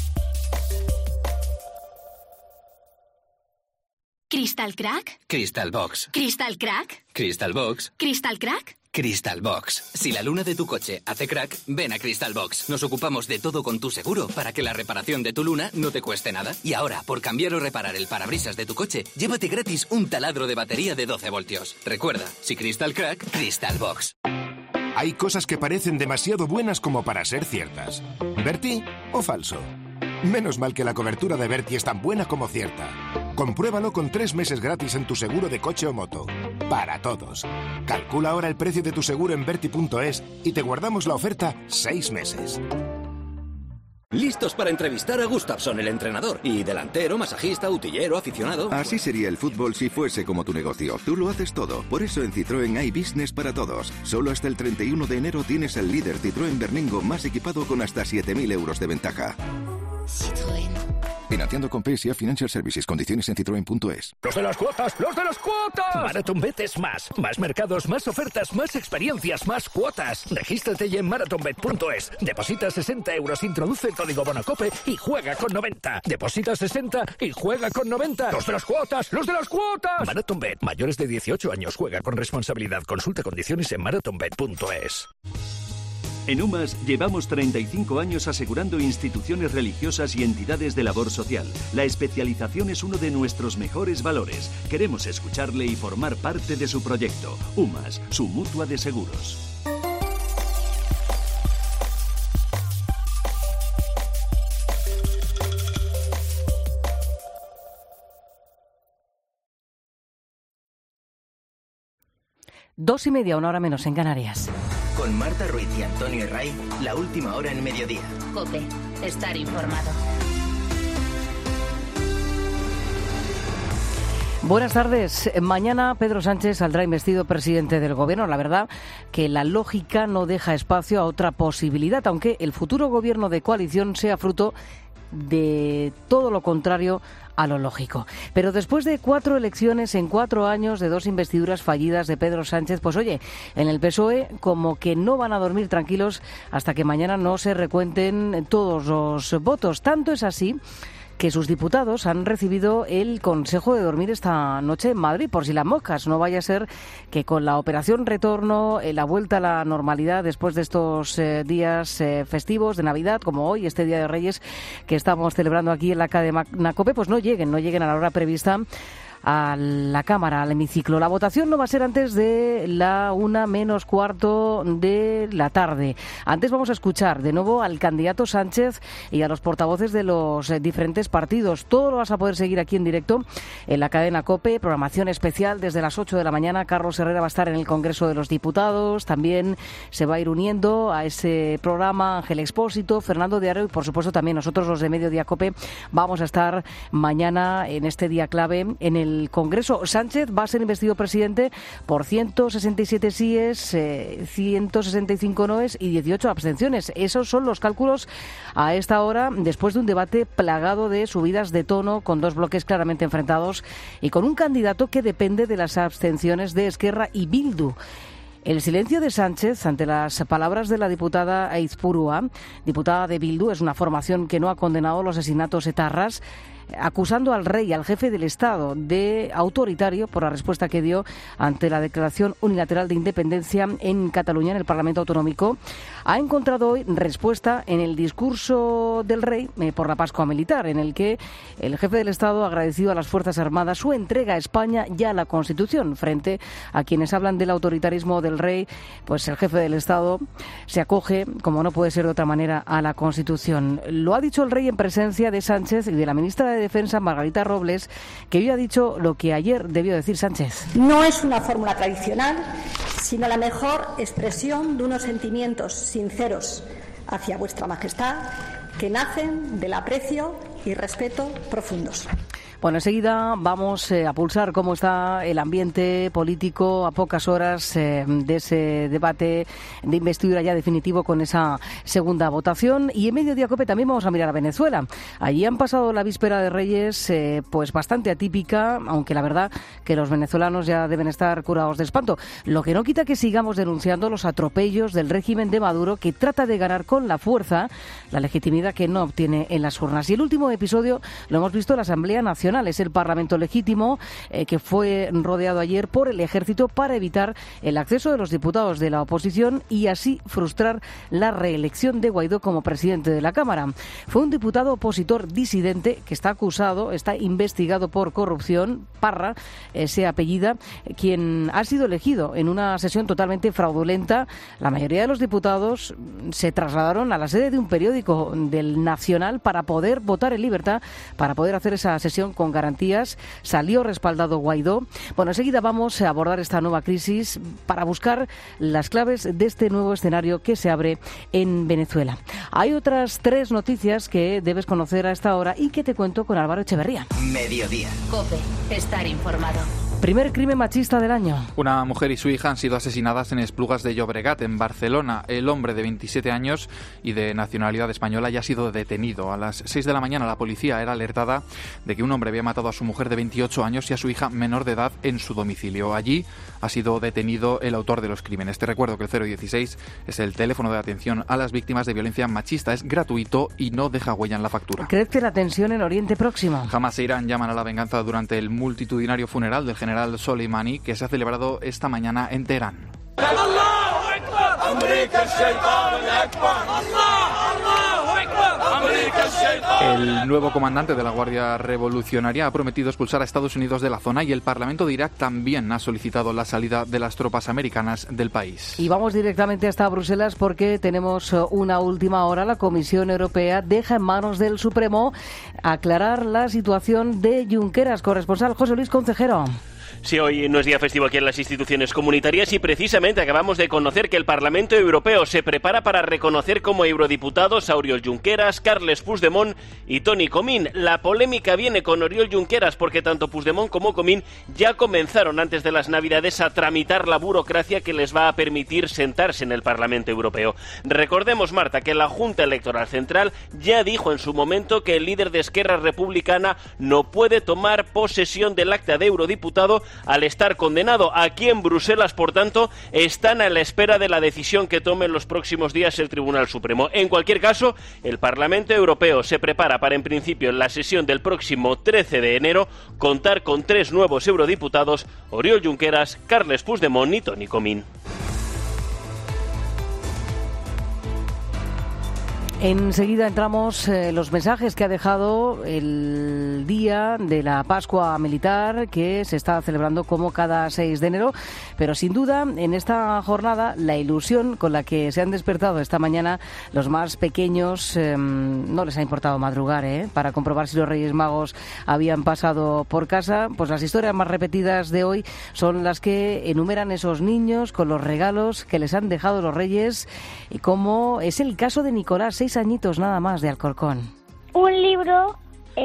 ¿Crystal Crack? Crystal Box. ¿Crystal Crack? Crystal Box. ¿Crystal Crack? Crystal Box. Si la luna de tu coche hace crack, ven a Crystal Box. Nos ocupamos de todo con tu seguro para que la reparación de tu luna no te cueste nada. Y ahora, por cambiar o reparar el parabrisas de tu coche, llévate gratis un taladro de batería de 12 voltios. Recuerda, si Crystal Crack, Crystal Box. Hay cosas que parecen demasiado buenas como para ser ciertas. ¿Bertie o falso? Menos mal que la cobertura de Berti es tan buena como cierta. Compruébalo con 3 meses gratis en tu seguro de coche o moto. Para todos. Calcula ahora el precio de tu seguro en Berti.es y te guardamos la oferta 6 meses. Listos para entrevistar a Gustafsson, el entrenador. Y delantero, masajista, utillero, aficionado. Así sería el fútbol si fuese como tu negocio. Tú lo haces todo. Por eso en Citroën hay business para todos. Solo hasta el 31 de enero tienes el líder Citroën Berlingo más equipado con hasta 7.000 euros de ventaja. Citroën. Financiando con PSA Financial Services. Condiciones en Citroën.es. ¡Los de las cuotas! ¡Los de las cuotas! MarathonBet es más. Más mercados, más ofertas, más experiencias, más cuotas. Regístrate ya en marathonbet.es. Deposita 60 euros, introduce el código BONOCOPE y juega con 90. Deposita 60 y juega con 90. ¡Los de las cuotas! ¡Los de las cuotas! MarathonBet. Mayores de 18 años. Juega con responsabilidad. Consulta condiciones en marathonbet.es. En UMAS llevamos 35 años asegurando instituciones religiosas y entidades de labor social. La especialización es uno de nuestros mejores valores. Queremos escucharle y formar parte de su proyecto. UMAS, su mutua de seguros. Dos y media, 1 hora menos en Canarias. Con Marta Ruiz y Antonio Herray, la última hora en mediodía. COPE, estar informado. Buenas tardes. Mañana Pedro Sánchez saldrá investido presidente del Gobierno. La verdad que la lógica no deja espacio a otra posibilidad, aunque el futuro Gobierno de coalición sea fruto de todo lo contrario a lo lógico. Pero después de 4 elecciones en 4 años, de 2 investiduras fallidas de Pedro Sánchez, pues oye, en el PSOE como que no van a dormir tranquilos hasta que mañana no se recuenten todos los votos. Tanto es así que sus diputados han recibido el consejo de dormir esta noche en Madrid, por si las moscas. No vaya a ser que con la operación retorno, la vuelta a la normalidad después de estos días festivos de Navidad, como hoy, este Día de Reyes que estamos celebrando aquí en la cadena COPE, pues no lleguen a la hora prevista a la Cámara, al hemiciclo. La votación no va a ser antes de la 1 menos cuarto de la tarde. Antes vamos a escuchar de nuevo al candidato Sánchez y a los portavoces de los diferentes partidos. Todo lo vas a poder seguir aquí en directo en la cadena COPE, programación especial desde las 8 de la mañana. Carlos Herrera va a estar en el Congreso de los Diputados, también se va a ir uniendo a ese programa Ángel Expósito, Fernando Diaro y por supuesto también nosotros los de Mediodía COPE vamos a estar mañana en este día clave en el Congreso. Sánchez va a ser investido presidente por 167 síes, 165 noes y 18 abstenciones. Esos son los cálculos a esta hora, después de un debate plagado de subidas de tono, con 2 bloques claramente enfrentados y con un candidato que depende de las abstenciones de Esquerra y Bildu. El silencio de Sánchez ante las palabras de la diputada Aizpurua, diputada de Bildu, es una formación que no ha condenado los asesinatos etarras, acusando al rey, al jefe del Estado, de autoritario por la respuesta que dio ante la declaración unilateral de independencia en Cataluña, en el Parlamento Autonómico. Ha encontrado hoy respuesta en el discurso del rey por la Pascua Militar, en el que el jefe del Estado ha agradecido a las Fuerzas Armadas su entrega a España y a la Constitución. Frente a quienes hablan del autoritarismo del rey, pues el jefe del Estado se acoge, como no puede ser de otra manera, a la Constitución. Lo ha dicho el rey en presencia de Sánchez y de la ministra de Defensa, Margarita Robles, que hoy ha dicho lo que ayer debió decir Sánchez. No es una fórmula tradicional, sino la mejor expresión de unos sentimientos sinceros hacia vuestra majestad que nacen del aprecio y respeto profundos. Bueno, enseguida vamos a pulsar cómo está el ambiente político a pocas horas de ese debate de investidura ya definitivo con esa segunda votación. Y en Mediodía COPE también vamos a mirar a Venezuela. Allí han pasado la víspera de Reyes pues bastante atípica, aunque la verdad que los venezolanos ya deben estar curados de espanto. Lo que no quita que sigamos denunciando los atropellos del régimen de Maduro, que trata de ganar con la fuerza la legitimidad que no obtiene en las urnas. Y el último episodio lo hemos visto en la Asamblea Nacional. Es el Parlamento legítimo que fue rodeado ayer por el ejército para evitar el acceso de los diputados de la oposición y así frustrar la reelección de Guaidó como presidente de la Cámara. Fue un diputado opositor disidente que está acusado, está investigado por corrupción, Parra se apellida, quien ha sido elegido en una sesión totalmente fraudulenta. La mayoría de los diputados se trasladaron a la sede de un periódico del Nacional para poder votar en libertad, para poder hacer esa sesión con garantías. Salió respaldado Guaidó. Bueno, enseguida vamos a abordar esta nueva crisis para buscar las claves de este nuevo escenario que se abre en Venezuela. Hay otras 3 noticias que debes conocer a esta hora y que te cuento con Álvaro Echeverría. Mediodía. COPE. Estar informado. Primer crimen machista del año. Una mujer y su hija han sido asesinadas en Esplugas de Llobregat, en Barcelona. El hombre de 27 años y de nacionalidad española ya ha sido detenido. A las 6 de la mañana la policía era alertada de que un hombre había matado a su mujer de 28 años y a su hija menor de edad en su domicilio. Allí ha sido detenido el autor de los crímenes. Te recuerdo que el 016 es el teléfono de atención a las víctimas de violencia machista. Es gratuito y no deja huella en la factura. Crece la tensión en Oriente Próximo. Hamas e Irán llaman a la venganza durante el multitudinario funeral del general Soleimani, que se ha celebrado esta mañana en Teherán. El nuevo comandante de la Guardia Revolucionaria ha prometido expulsar a Estados Unidos de la zona y el Parlamento de Irak también ha solicitado la salida de las tropas americanas del país. Y vamos directamente hasta Bruselas porque tenemos una última hora. La Comisión Europea deja en manos del Supremo aclarar la situación de Junqueras. Corresponsal José Luis Concejero. Sí, hoy no es día festivo aquí en las instituciones comunitarias y precisamente acabamos de conocer que el Parlamento Europeo se prepara para reconocer como eurodiputados a Oriol Junqueras, Carles Puigdemont y Toni Comín. La polémica viene con Oriol Junqueras porque tanto Puigdemont como Comín ya comenzaron antes de las Navidades a tramitar la burocracia que les va a permitir sentarse en el Parlamento Europeo. Recordemos, Marta, que la Junta Electoral Central ya dijo en su momento que el líder de Esquerra Republicana no puede tomar posesión del acta de eurodiputado al estar condenado. Aquí en Bruselas, por tanto, están a la espera de la decisión que tome en los próximos días el Tribunal Supremo. En cualquier caso, el Parlamento Europeo se prepara para, en principio, en la sesión del próximo 13 de enero, contar con 3 nuevos eurodiputados, Oriol Junqueras, Carles Puigdemont y Toni Comín. Enseguida entramos los mensajes que ha dejado el día de la Pascua Militar que se está celebrando como cada 6 de enero, pero sin duda en esta jornada la ilusión con la que se han despertado esta mañana los más pequeños, no les ha importado madrugar para comprobar si los Reyes Magos habían pasado por casa. Pues las historias más repetidas de hoy son las que enumeran esos niños con los regalos que les han dejado los Reyes, y como es el caso de Nicolás, 6 añitos nada más, de Alcorcón. Un libro,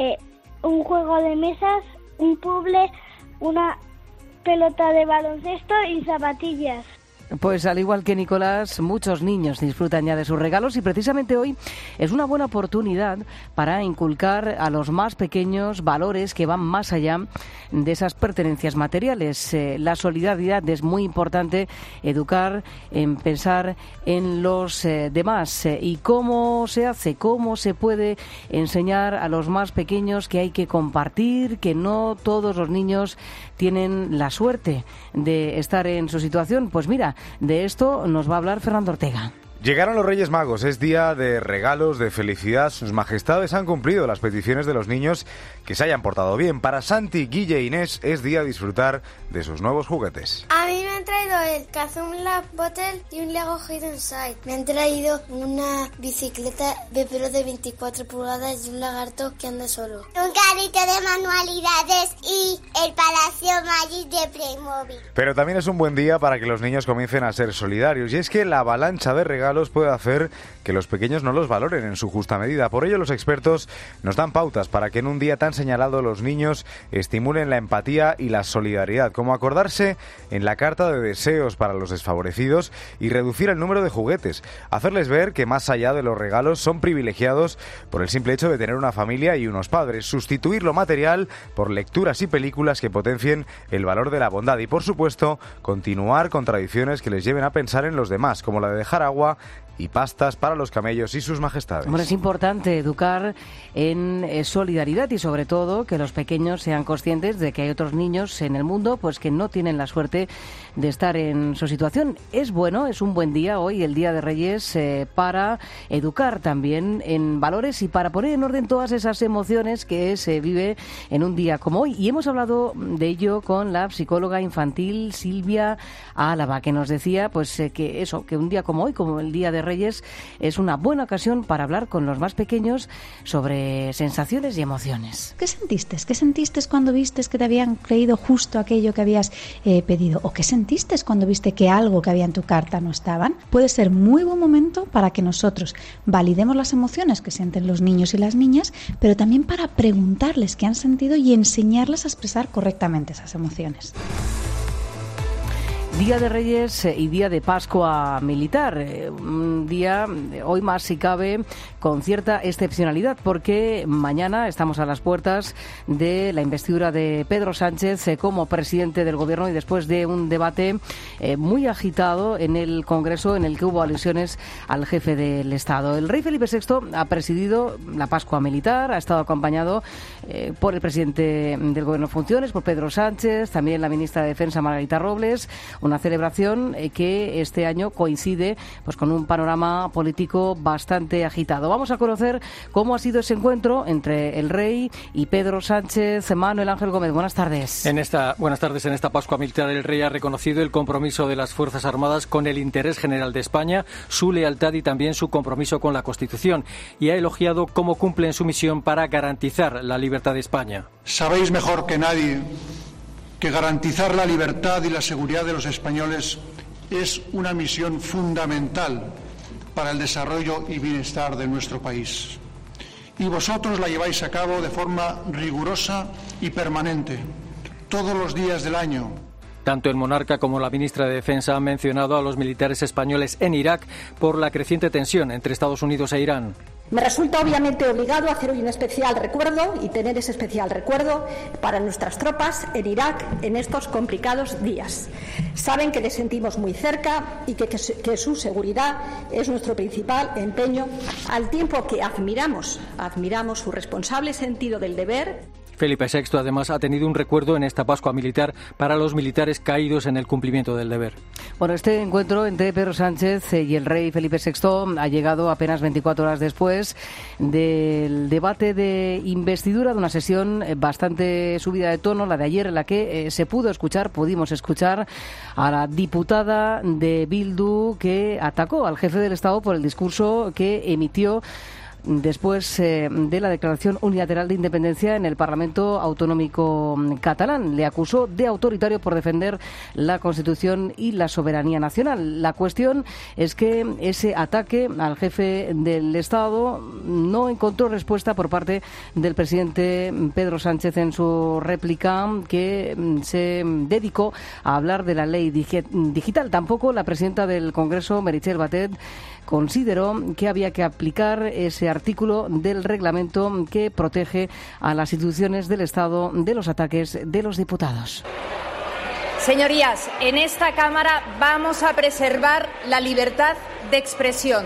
un juego de mesas, un puzzle, una pelota de baloncesto y zapatillas. Pues al igual que Nicolás, muchos niños disfrutan ya de sus regalos y precisamente hoy es una buena oportunidad para inculcar a los más pequeños valores que van más allá de esas pertenencias materiales. La solidaridad es muy importante, educar, en pensar en los demás. ¿Y cómo se hace? ¿Cómo se puede enseñar a los más pequeños que hay que compartir, que no todos los niños tienen la suerte de estar en su situación? Pues mira, de esto nos va a hablar Fernando Ortega. Llegaron los Reyes Magos, es día de regalos, de felicidad. Sus majestades han cumplido las peticiones de los niños que se hayan portado bien. Para Santi, Guille e Inés es día de disfrutar de sus nuevos juguetes. A mí me han traído el Kazum Lab Bottle y un Lego Hidden Side. Me han traído una bicicleta Vepero de 24 pulgadas y un lagarto que anda solo. Un carrito de manualidades y el Palacio Magic de Playmobil. Pero también es un buen día para que los niños comiencen a ser solidarios. Y es que la avalancha de regalos puede hacer que los pequeños no los valoren en su justa medida. Por ello, los expertos nos dan pautas para que en un día tan señalado los niños estimulen la empatía y la solidaridad, como acordarse en la carta de deseos para los desfavorecidos y reducir el número de juguetes, hacerles ver que más allá de los regalos son privilegiados por el simple hecho de tener una familia y unos padres, sustituir lo material por lecturas y películas películas que potencien el valor de la bondad y, por supuesto, continuar con tradiciones que les lleven a pensar en los demás, como la de dejar agua y pastas para los camellos y sus majestades. Bueno, es importante educar en solidaridad y sobre todo que los pequeños sean conscientes de que hay otros niños en el mundo pues que no tienen la suerte de estar en su situación. Es bueno, es un buen día hoy, el Día de Reyes, para educar también en valores y para poner en orden todas esas emociones que se vive en un día como hoy. Y hemos hablado de ello con la psicóloga infantil Silvia Álava, que nos decía pues que un día como hoy, como el Día de Reyes, es una buena ocasión para hablar con los más pequeños sobre sensaciones y emociones. ¿Qué sentiste? ¿Qué sentiste cuando viste que te habían creído justo aquello que habías pedido? ¿O qué sentiste cuando viste que algo que había en tu carta no estaban? Puede ser muy buen momento para que nosotros validemos las emociones que sienten los niños y las niñas, pero también para preguntarles qué han sentido y enseñarles a expresar correctamente esas emociones. Día de Reyes y Día de Pascua Militar, un día, hoy más si cabe, con cierta excepcionalidad, porque mañana estamos a las puertas de la investidura de Pedro Sánchez como presidente del Gobierno y después de un debate muy agitado en el Congreso en el que hubo alusiones al jefe del Estado. El rey Felipe VI ha presidido la Pascua Militar, ha estado acompañado por el presidente del Gobierno en funciones, por Pedro Sánchez, también la ministra de Defensa Margarita Robles, una celebración que este año coincide pues con un panorama político bastante agitado. Vamos a conocer cómo ha sido ese encuentro entre el rey y Pedro Sánchez. Manuel Ángel Gómez, buenas tardes. Buenas tardes. En esta Pascua Militar el rey ha reconocido el compromiso de las Fuerzas Armadas con el interés general de España, su lealtad y también su compromiso con la Constitución, y ha elogiado cómo cumplen su misión para garantizar la libertad de España. Sabéis mejor que nadie que garantizar la libertad y la seguridad de los españoles es una misión fundamental para el desarrollo y bienestar de nuestro país. Y vosotros la lleváis a cabo de forma rigurosa y permanente, todos los días del año. Tanto el monarca como la ministra de Defensa han mencionado a los militares españoles en Irak por la creciente tensión entre Estados Unidos e Irán. Me resulta obviamente obligado hacer hoy un especial recuerdo y tener ese especial recuerdo para nuestras tropas en Irak en estos complicados días. Saben que les sentimos muy cerca y que su seguridad es nuestro principal empeño, al tiempo que admiramos su responsable sentido del deber. Felipe VI además ha tenido un recuerdo en esta Pascua Militar para los militares caídos en el cumplimiento del deber. Bueno, este encuentro entre Pedro Sánchez y el rey Felipe VI ha llegado apenas 24 horas después del debate de investidura, de una sesión bastante subida de tono, la de ayer, en la que pudimos escuchar a la diputada de Bildu que atacó al jefe del Estado por el discurso que emitió después de la declaración unilateral de independencia en el Parlamento Autonómico catalán. Le acusó de autoritario por defender la Constitución y la soberanía nacional. La cuestión es que ese ataque al jefe del Estado no encontró respuesta por parte del presidente Pedro Sánchez en su réplica, que se dedicó a hablar de la ley digital. Tampoco la presidenta del Congreso, Meritxell Batet, consideró que había que aplicar ese artículo del reglamento que protege a las instituciones del Estado de los ataques de los diputados. Señorías, en esta Cámara vamos a preservar la libertad de expresión.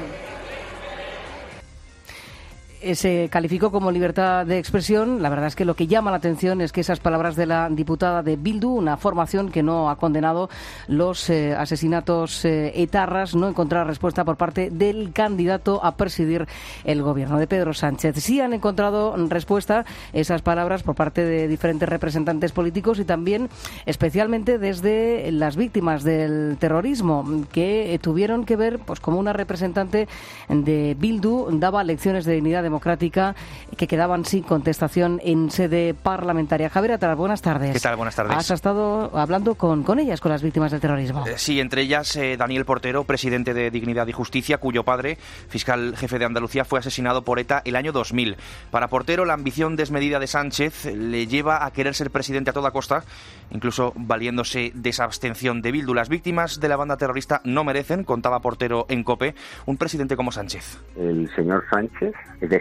Se calificó como libertad de expresión. La verdad es que lo que llama la atención es que esas palabras de la diputada de Bildu, una formación que no ha condenado los asesinatos etarras, no encontrará respuesta por parte del candidato a presidir el gobierno, de Pedro Sánchez. Sí han encontrado respuesta esas palabras por parte de diferentes representantes políticos y también especialmente desde las víctimas del terrorismo, que tuvieron que ver, pues como una representante de Bildu daba lecciones de dignidad democrática que quedaban sin contestación en sede parlamentaria. Javier Atala, buenas tardes. ¿Qué tal? Buenas tardes. Has estado hablando con ellas, con las víctimas del terrorismo. Sí, entre ellas Daniel Portero, presidente de Dignidad y Justicia, cuyo padre, fiscal jefe de Andalucía, fue asesinado por ETA el año 2000. Para Portero, la ambición desmedida de Sánchez le lleva a querer ser presidente a toda costa, incluso valiéndose de esa abstención de Bildu. Las víctimas de la banda terrorista no merecen, contaba Portero en COPE, un presidente como Sánchez. El señor Sánchez es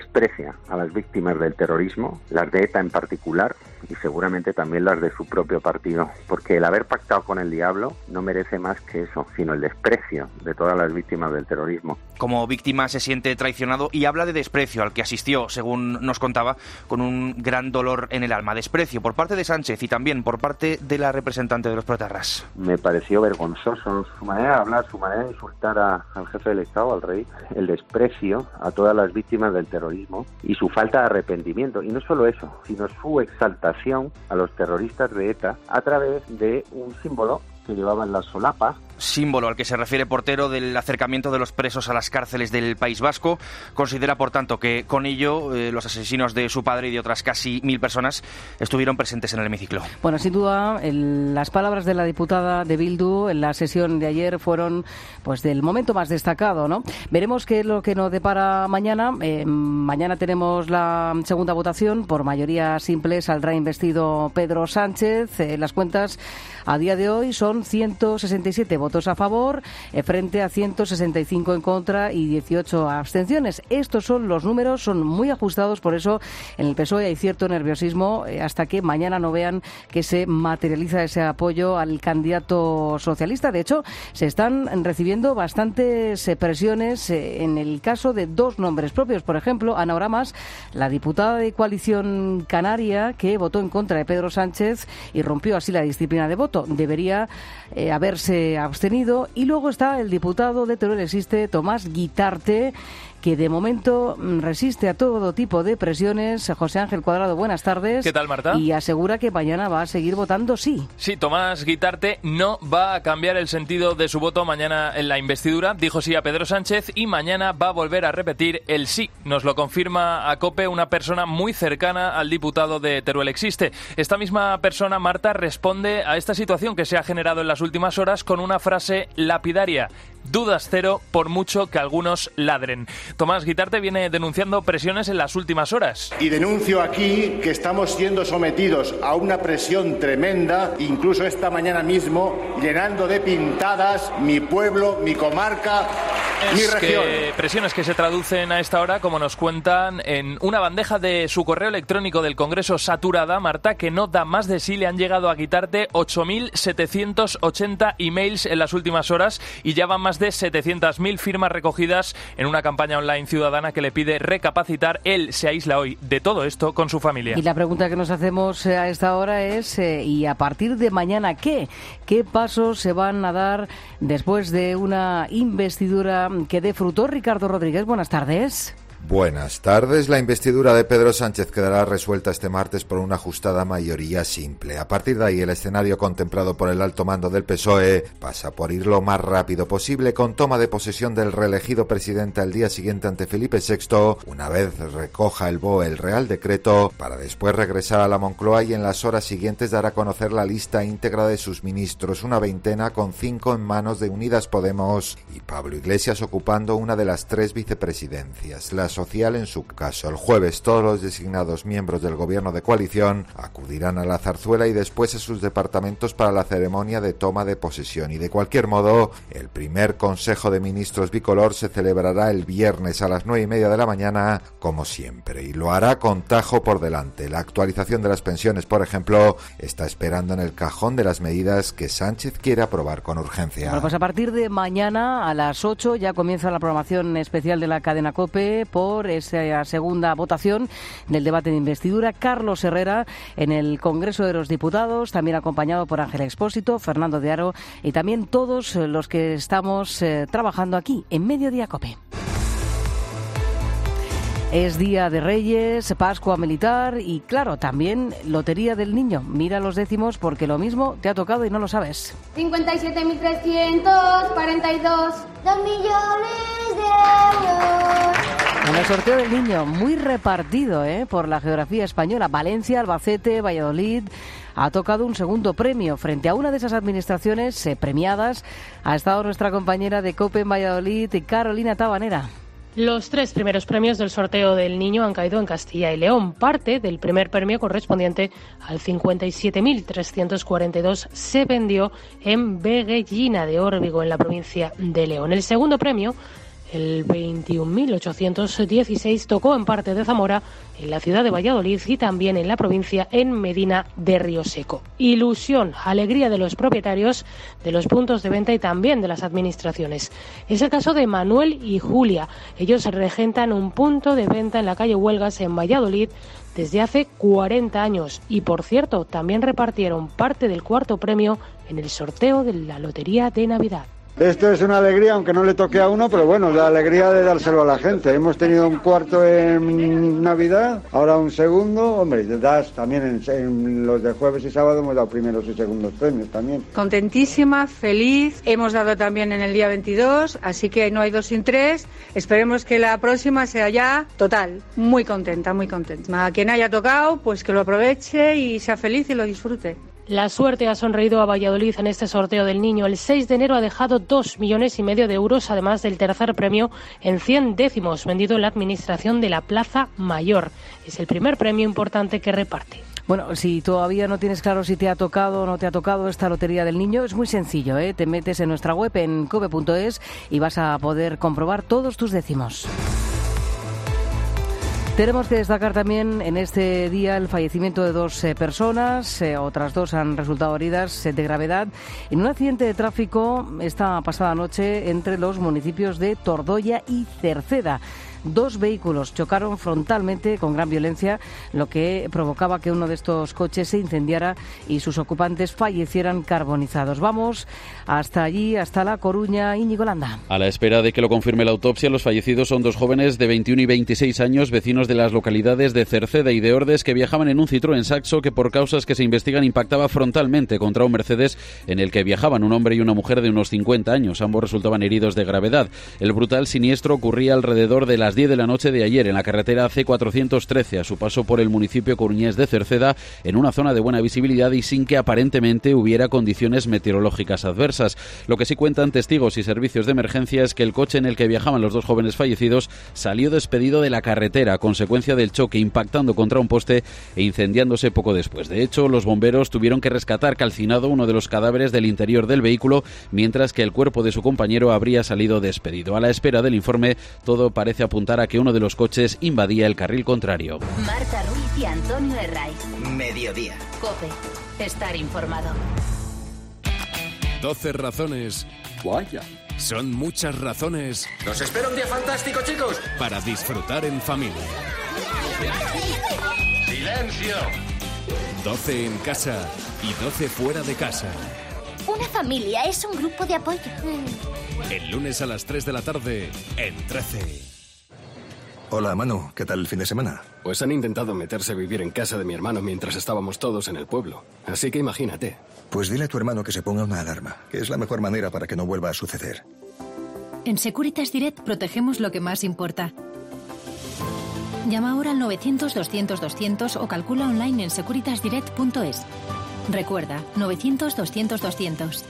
desprecia a las víctimas del terrorismo, las de ETA en particular, y seguramente también las de su propio partido, porque el haber pactado con el diablo no merece más que eso, sino el desprecio de todas las víctimas del terrorismo. Como víctima se siente traicionado y habla de desprecio al que asistió, según nos contaba, con un gran dolor en el alma. Desprecio por parte de Sánchez y también por parte de la representante de los proetarras. Me pareció vergonzoso su manera de hablar, su manera de insultar al jefe del Estado, al rey, el desprecio a todas las víctimas del terrorismo y su falta de arrepentimiento. Y no solo eso, sino su exaltación a los terroristas de ETA a través de un símbolo que llevaban las solapas. Símbolo al que se refiere Portero del acercamiento de los presos a las cárceles del País Vasco. Considera, por tanto, que con ello los asesinos de su padre y de otras casi 1.000 personas estuvieron presentes en el hemiciclo. Bueno, sin duda, las palabras de la diputada de Bildu en la sesión de ayer fueron pues del momento más destacado, ¿no? Veremos qué es lo que nos depara mañana. Mañana tenemos la segunda votación. Por mayoría simple saldrá investido Pedro Sánchez. Las cuentas a día de hoy son 167 votos a favor, frente a 165 en contra y 18 abstenciones. Estos son los números, son muy ajustados, por eso en el PSOE hay cierto nerviosismo hasta que mañana no vean que se materializa ese apoyo al candidato socialista. De hecho, se están recibiendo bastantes presiones en el caso de dos nombres propios. Por ejemplo, Ana Oramas, la diputada de Coalición Canaria, que votó en contra de Pedro Sánchez y rompió así la disciplina de voto. Debería haberse abstenido. Y luego está el diputado de Teruel Existe, Tomás Guitarte, que de momento resiste a todo tipo de presiones. José Ángel Cuadrado, buenas tardes. ¿Qué tal, Marta? Y asegura que mañana va a seguir votando sí. Sí, Tomás Guitarte no va a cambiar el sentido de su voto mañana en la investidura. Dijo sí a Pedro Sánchez y mañana va a volver a repetir el sí. Nos lo confirma a COPE una persona muy cercana al diputado de Teruel Existe. Esta misma persona, Marta, responde a esta situación que se ha generado en las últimas horas con una frase lapidaria: dudas cero por mucho que algunos ladren. Tomás Guitarte viene denunciando presiones en las últimas horas. Y denuncio aquí que estamos siendo sometidos a una presión tremenda, incluso esta mañana mismo, llenando de pintadas mi pueblo, mi comarca, mi región. Presiones que se traducen a esta hora, como nos cuentan, en una bandeja de su correo electrónico del Congreso saturada, Marta, que no da más de sí. Le han llegado a Guitarte 8.780 emails en las últimas horas y ya van más de 700.000 firmas recogidas en una campaña online ciudadana que le pide recapacitar. Él se aísla hoy de todo esto con su familia. Y la pregunta que nos hacemos a esta hora es, ¿y a partir de mañana qué? ¿Qué pasos se van a dar después de una investidura que dé fruto? Ricardo Rodríguez, buenas tardes. Buenas tardes. La investidura de Pedro Sánchez quedará resuelta este martes por una ajustada mayoría simple. A partir de ahí, el escenario contemplado por el alto mando del PSOE pasa por ir lo más rápido posible, con toma de posesión del reelegido presidente al día siguiente ante Felipe VI, una vez recoja el BOE el Real Decreto, para después regresar a la Moncloa y en las horas siguientes dar a conocer la lista íntegra de sus ministros, una veintena, con 5 en manos de Unidas Podemos y Pablo Iglesias ocupando una de las 3 vicepresidencias. La social en su caso. El jueves todos los designados miembros del gobierno de coalición acudirán a la Zarzuela y después a sus departamentos para la ceremonia de toma de posesión. Y de cualquier modo, el primer Consejo de Ministros bicolor se celebrará el viernes a las 9:30 de la mañana, como siempre, y lo hará con tajo por delante. La actualización de las pensiones, por ejemplo, está esperando en el cajón de las medidas que Sánchez quiere aprobar con urgencia. Bueno, pues a partir de mañana a las 8 ya comienza la programación especial de la cadena COPE por esa segunda votación del debate de investidura. Carlos Herrera en el Congreso de los Diputados, también acompañado por Ángel Expósito, Fernando de Aro y también todos los que estamos trabajando aquí en Mediodía COPE. Es Día de Reyes, Pascua Militar y, claro, también Lotería del Niño. Mira los décimos porque lo mismo te ha tocado y no lo sabes. 57.342. 2 millones de euros. En el sorteo del niño, muy repartido por la geografía española. Valencia, Albacete, Valladolid. Ha tocado un segundo premio. Frente a una de esas administraciones premiadas ha estado nuestra compañera de COPE en Valladolid, Carolina Tabanera. Los 3 primeros premios del sorteo del niño han caído en Castilla y León. Parte del primer premio, correspondiente al 57.342, se vendió en Veguellina de Órbigo, en la provincia de León. El segundo premio, el 21.816, tocó en parte de Zamora, en la ciudad de Valladolid y también en la provincia, en Medina de Río Seco. Ilusión, alegría de los propietarios de los puntos de venta y también de las administraciones. Es el caso de Manuel y Julia. Ellos regentan un punto de venta en la calle Huelgas, en Valladolid, desde hace 40 años. Y, por cierto, también repartieron parte del cuarto premio en el sorteo de la Lotería de Navidad. Esto es una alegría, aunque no le toque a uno, pero bueno, la alegría de dárselo a la gente. Hemos tenido un cuarto en Navidad, ahora un segundo. Hombre, das también en los de jueves y sábado hemos dado primeros y segundos premios también. Contentísima, feliz. Hemos dado también en el día 22, así que no hay 2 sin 3. Esperemos que la próxima sea ya total. Muy contenta, muy contenta. A quien haya tocado, pues que lo aproveche y sea feliz y lo disfrute. La suerte ha sonreído a Valladolid en este sorteo del niño. El 6 de enero ha dejado 2,5 millones de euros, además del tercer premio en 100 décimos, vendido en la administración de la Plaza Mayor. Es el primer premio importante que reparte. Bueno, si todavía no tienes claro si te ha tocado o no te ha tocado esta Lotería del Niño, es muy sencillo, ¿eh? Te metes en nuestra web en cope.es y vas a poder comprobar todos tus décimos. Tenemos que destacar también en este día el fallecimiento de 2 personas, otras 2 han resultado heridas de gravedad en un accidente de tráfico esta pasada noche entre los municipios de Tordoya y Cerceda. 2 vehículos chocaron frontalmente con gran violencia, lo que provocaba que uno de estos coches se incendiara y sus ocupantes fallecieran carbonizados. Vamos hasta allí, hasta La Coruña. Íñigo Landa. A la espera de que lo confirme la autopsia, los fallecidos son 2 jóvenes de 21 y 26 años, vecinos de las localidades de Cerceda y de Ordes, que viajaban en un Citroën Saxo que, por causas que se investigan, impactaba frontalmente contra un Mercedes en el que viajaban un hombre y una mujer de unos 50 años. Ambos resultaban heridos de gravedad. El brutal siniestro ocurría alrededor de las 10 de la noche de ayer en la carretera C413, a su paso por el municipio coruñés de Cerceda, en una zona de buena visibilidad y sin que aparentemente hubiera condiciones meteorológicas adversas. Lo que sí cuentan testigos y servicios de emergencia es que el coche en el que viajaban los 2 jóvenes fallecidos salió despedido de la carretera a consecuencia del choque, impactando contra un poste e incendiándose poco después. De hecho, los bomberos tuvieron que rescatar calcinado uno de los cadáveres del interior del vehículo, mientras que el cuerpo de su compañero habría salido despedido. A la espera del informe, todo parece apuntar a que uno de los coches invadía el carril contrario. Marta Ruiz y Antonio Herraiz. Mediodía. COPE. Estar informado. 12 razones. Vaya. Son muchas razones. Nos espera un día fantástico, chicos. Para disfrutar en familia. ¡Silencio! 12 en casa y 12 fuera de casa. Una familia es un grupo de apoyo. El lunes a las 3 de la tarde en 13. Hola, Manu. ¿Qué tal el fin de semana? Pues han intentado meterse a vivir en casa de mi hermano mientras estábamos todos en el pueblo. Así que imagínate. Pues dile a tu hermano que se ponga una alarma, que es la mejor manera para que no vuelva a suceder. En Securitas Direct protegemos lo que más importa. Llama ahora al 900-200-200 o calcula online en securitasdirect.es. Recuerda, 900-200-200.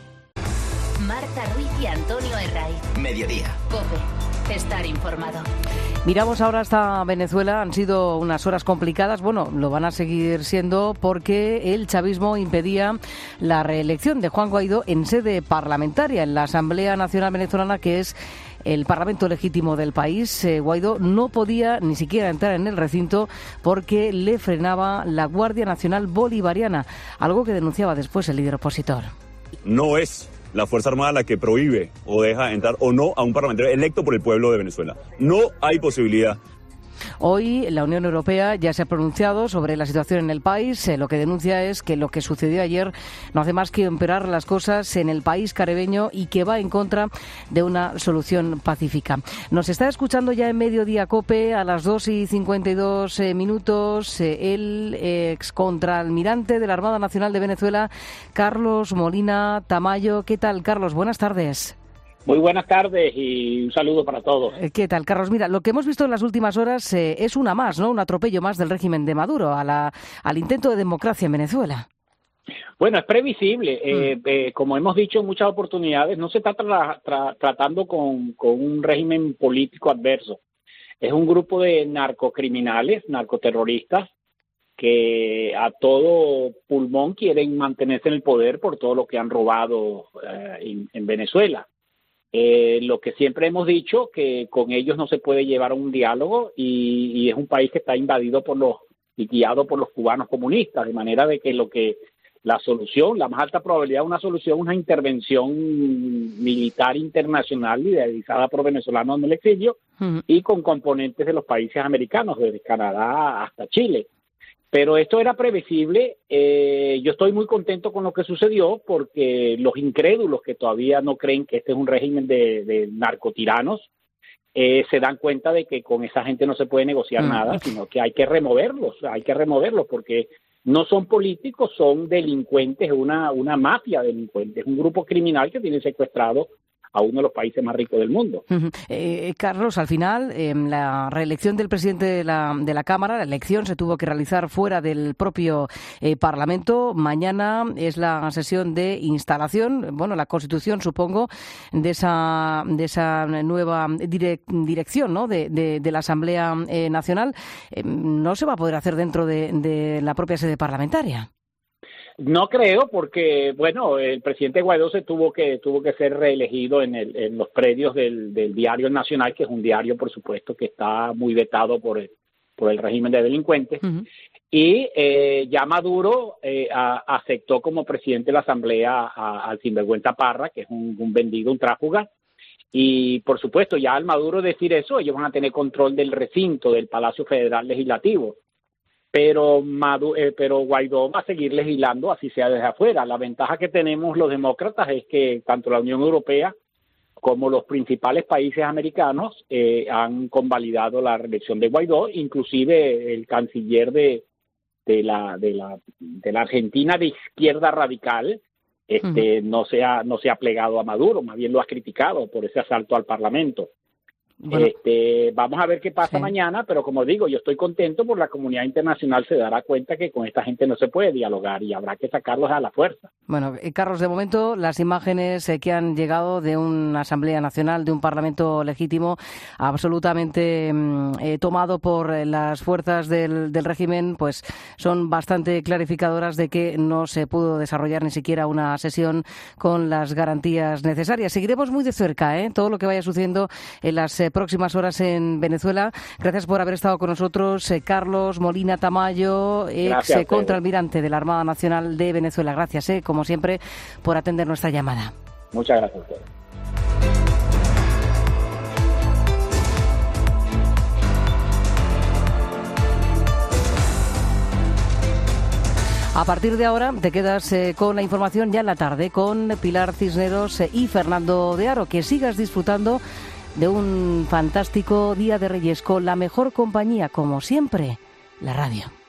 Marta Ruiz y Antonio Herraiz. Mediodía. COPE. Estar informado. Miramos ahora hasta Venezuela. Han sido unas horas complicadas. Bueno, lo van a seguir siendo porque el chavismo impedía la reelección de Juan Guaidó en sede parlamentaria en la Asamblea Nacional Venezolana, que es el parlamento legítimo del país. Guaidó no podía ni siquiera entrar en el recinto porque le frenaba la Guardia Nacional Bolivariana, algo que denunciaba después el líder opositor. No es la Fuerza Armada la que prohíbe o deja entrar o no a un parlamentario electo por el pueblo de Venezuela. No hay posibilidad. Hoy la Unión Europea ya se ha pronunciado sobre la situación en el país. Lo que denuncia es que lo que sucedió ayer no hace más que empeorar las cosas en el país caribeño y que va en contra de una solución pacífica. Nos está escuchando ya en Mediodía COPE a las 2:52 minutos el ex contraalmirante de la Armada Nacional de Venezuela, Carlos Molina Tamayo. ¿Qué tal, Carlos? Buenas tardes. Muy buenas tardes y un saludo para todos. ¿Qué tal, Carlos? Mira, lo que hemos visto en las últimas horas es una más, ¿no? Un atropello más del régimen de Maduro al intento de democracia en Venezuela. Bueno, es previsible. Como hemos dicho en muchas oportunidades, no se está tratando con un régimen político adverso. Es un grupo de narcocriminales, narcoterroristas, que a todo pulmón quieren mantenerse en el poder por todo lo que han robado en Venezuela. Lo que siempre hemos dicho, que con ellos no se puede llevar un diálogo y es un país que está invadido y guiado por los cubanos comunistas, de manera de que la solución, la más alta probabilidad de una solución, una intervención militar internacional liderizada por venezolanos en el exilio y con componentes de los países americanos, desde Canadá hasta Chile. Pero esto era previsible. Yo estoy muy contento con lo que sucedió porque los incrédulos que todavía no creen que este es un régimen de narcotiranos se dan cuenta de que con esa gente no se puede negociar nada, sino que hay que removerlos porque no son políticos, son delincuentes, una mafia de delincuentes, un grupo criminal que tiene secuestrado a uno de los países más ricos del mundo. Carlos, al final, la reelección del presidente de la Cámara, la elección se tuvo que realizar fuera del propio Parlamento. Mañana es la sesión de instalación, la constitución, supongo, de esa nueva dirección, ¿no?, de la Asamblea Nacional. No se va a poder hacer dentro de la propia sede parlamentaria. No creo, porque el presidente Guaidó tuvo que ser reelegido en los predios del Diario Nacional, que es un diario, por supuesto, que está muy vetado por el régimen de delincuentes. Y ya Maduro aceptó como presidente de la Asamblea al sinvergüenza Parra, que es un vendido, un tráfuga. Y, por supuesto, ya al Maduro decir eso, ellos van a tener control del recinto del Palacio Federal Legislativo. Pero Guaidó va a seguir legislando, así sea desde afuera. La ventaja que tenemos los demócratas es que tanto la Unión Europea como los principales países americanos han convalidado la reelección de Guaidó, inclusive el canciller de la Argentina de izquierda radical no se ha plegado a Maduro, más bien lo ha criticado por ese asalto al Parlamento. Vamos a ver qué pasa mañana, pero como digo, yo estoy contento porque la comunidad internacional se dará cuenta que con esta gente no se puede dialogar y habrá que sacarlos a la fuerza. Bueno, Carlos, de momento las imágenes que han llegado de una Asamblea Nacional, de un Parlamento legítimo, absolutamente tomado por las fuerzas del régimen, pues son bastante clarificadoras de que no se pudo desarrollar ni siquiera una sesión con las garantías necesarias. Seguiremos muy de cerca todo lo que vaya sucediendo en las próximas horas en Venezuela. Gracias por haber estado con nosotros, Carlos Molina Tamayo, ex contraalmirante de la Armada Nacional de Venezuela. Gracias, como siempre, por atender nuestra llamada. Muchas gracias a ustedes. A partir de ahora te quedas con la información ya en la tarde con Pilar Cisneros y Fernando de Aro. Que sigas disfrutando de un fantástico Día de Reyes con la mejor compañía, como siempre, la radio.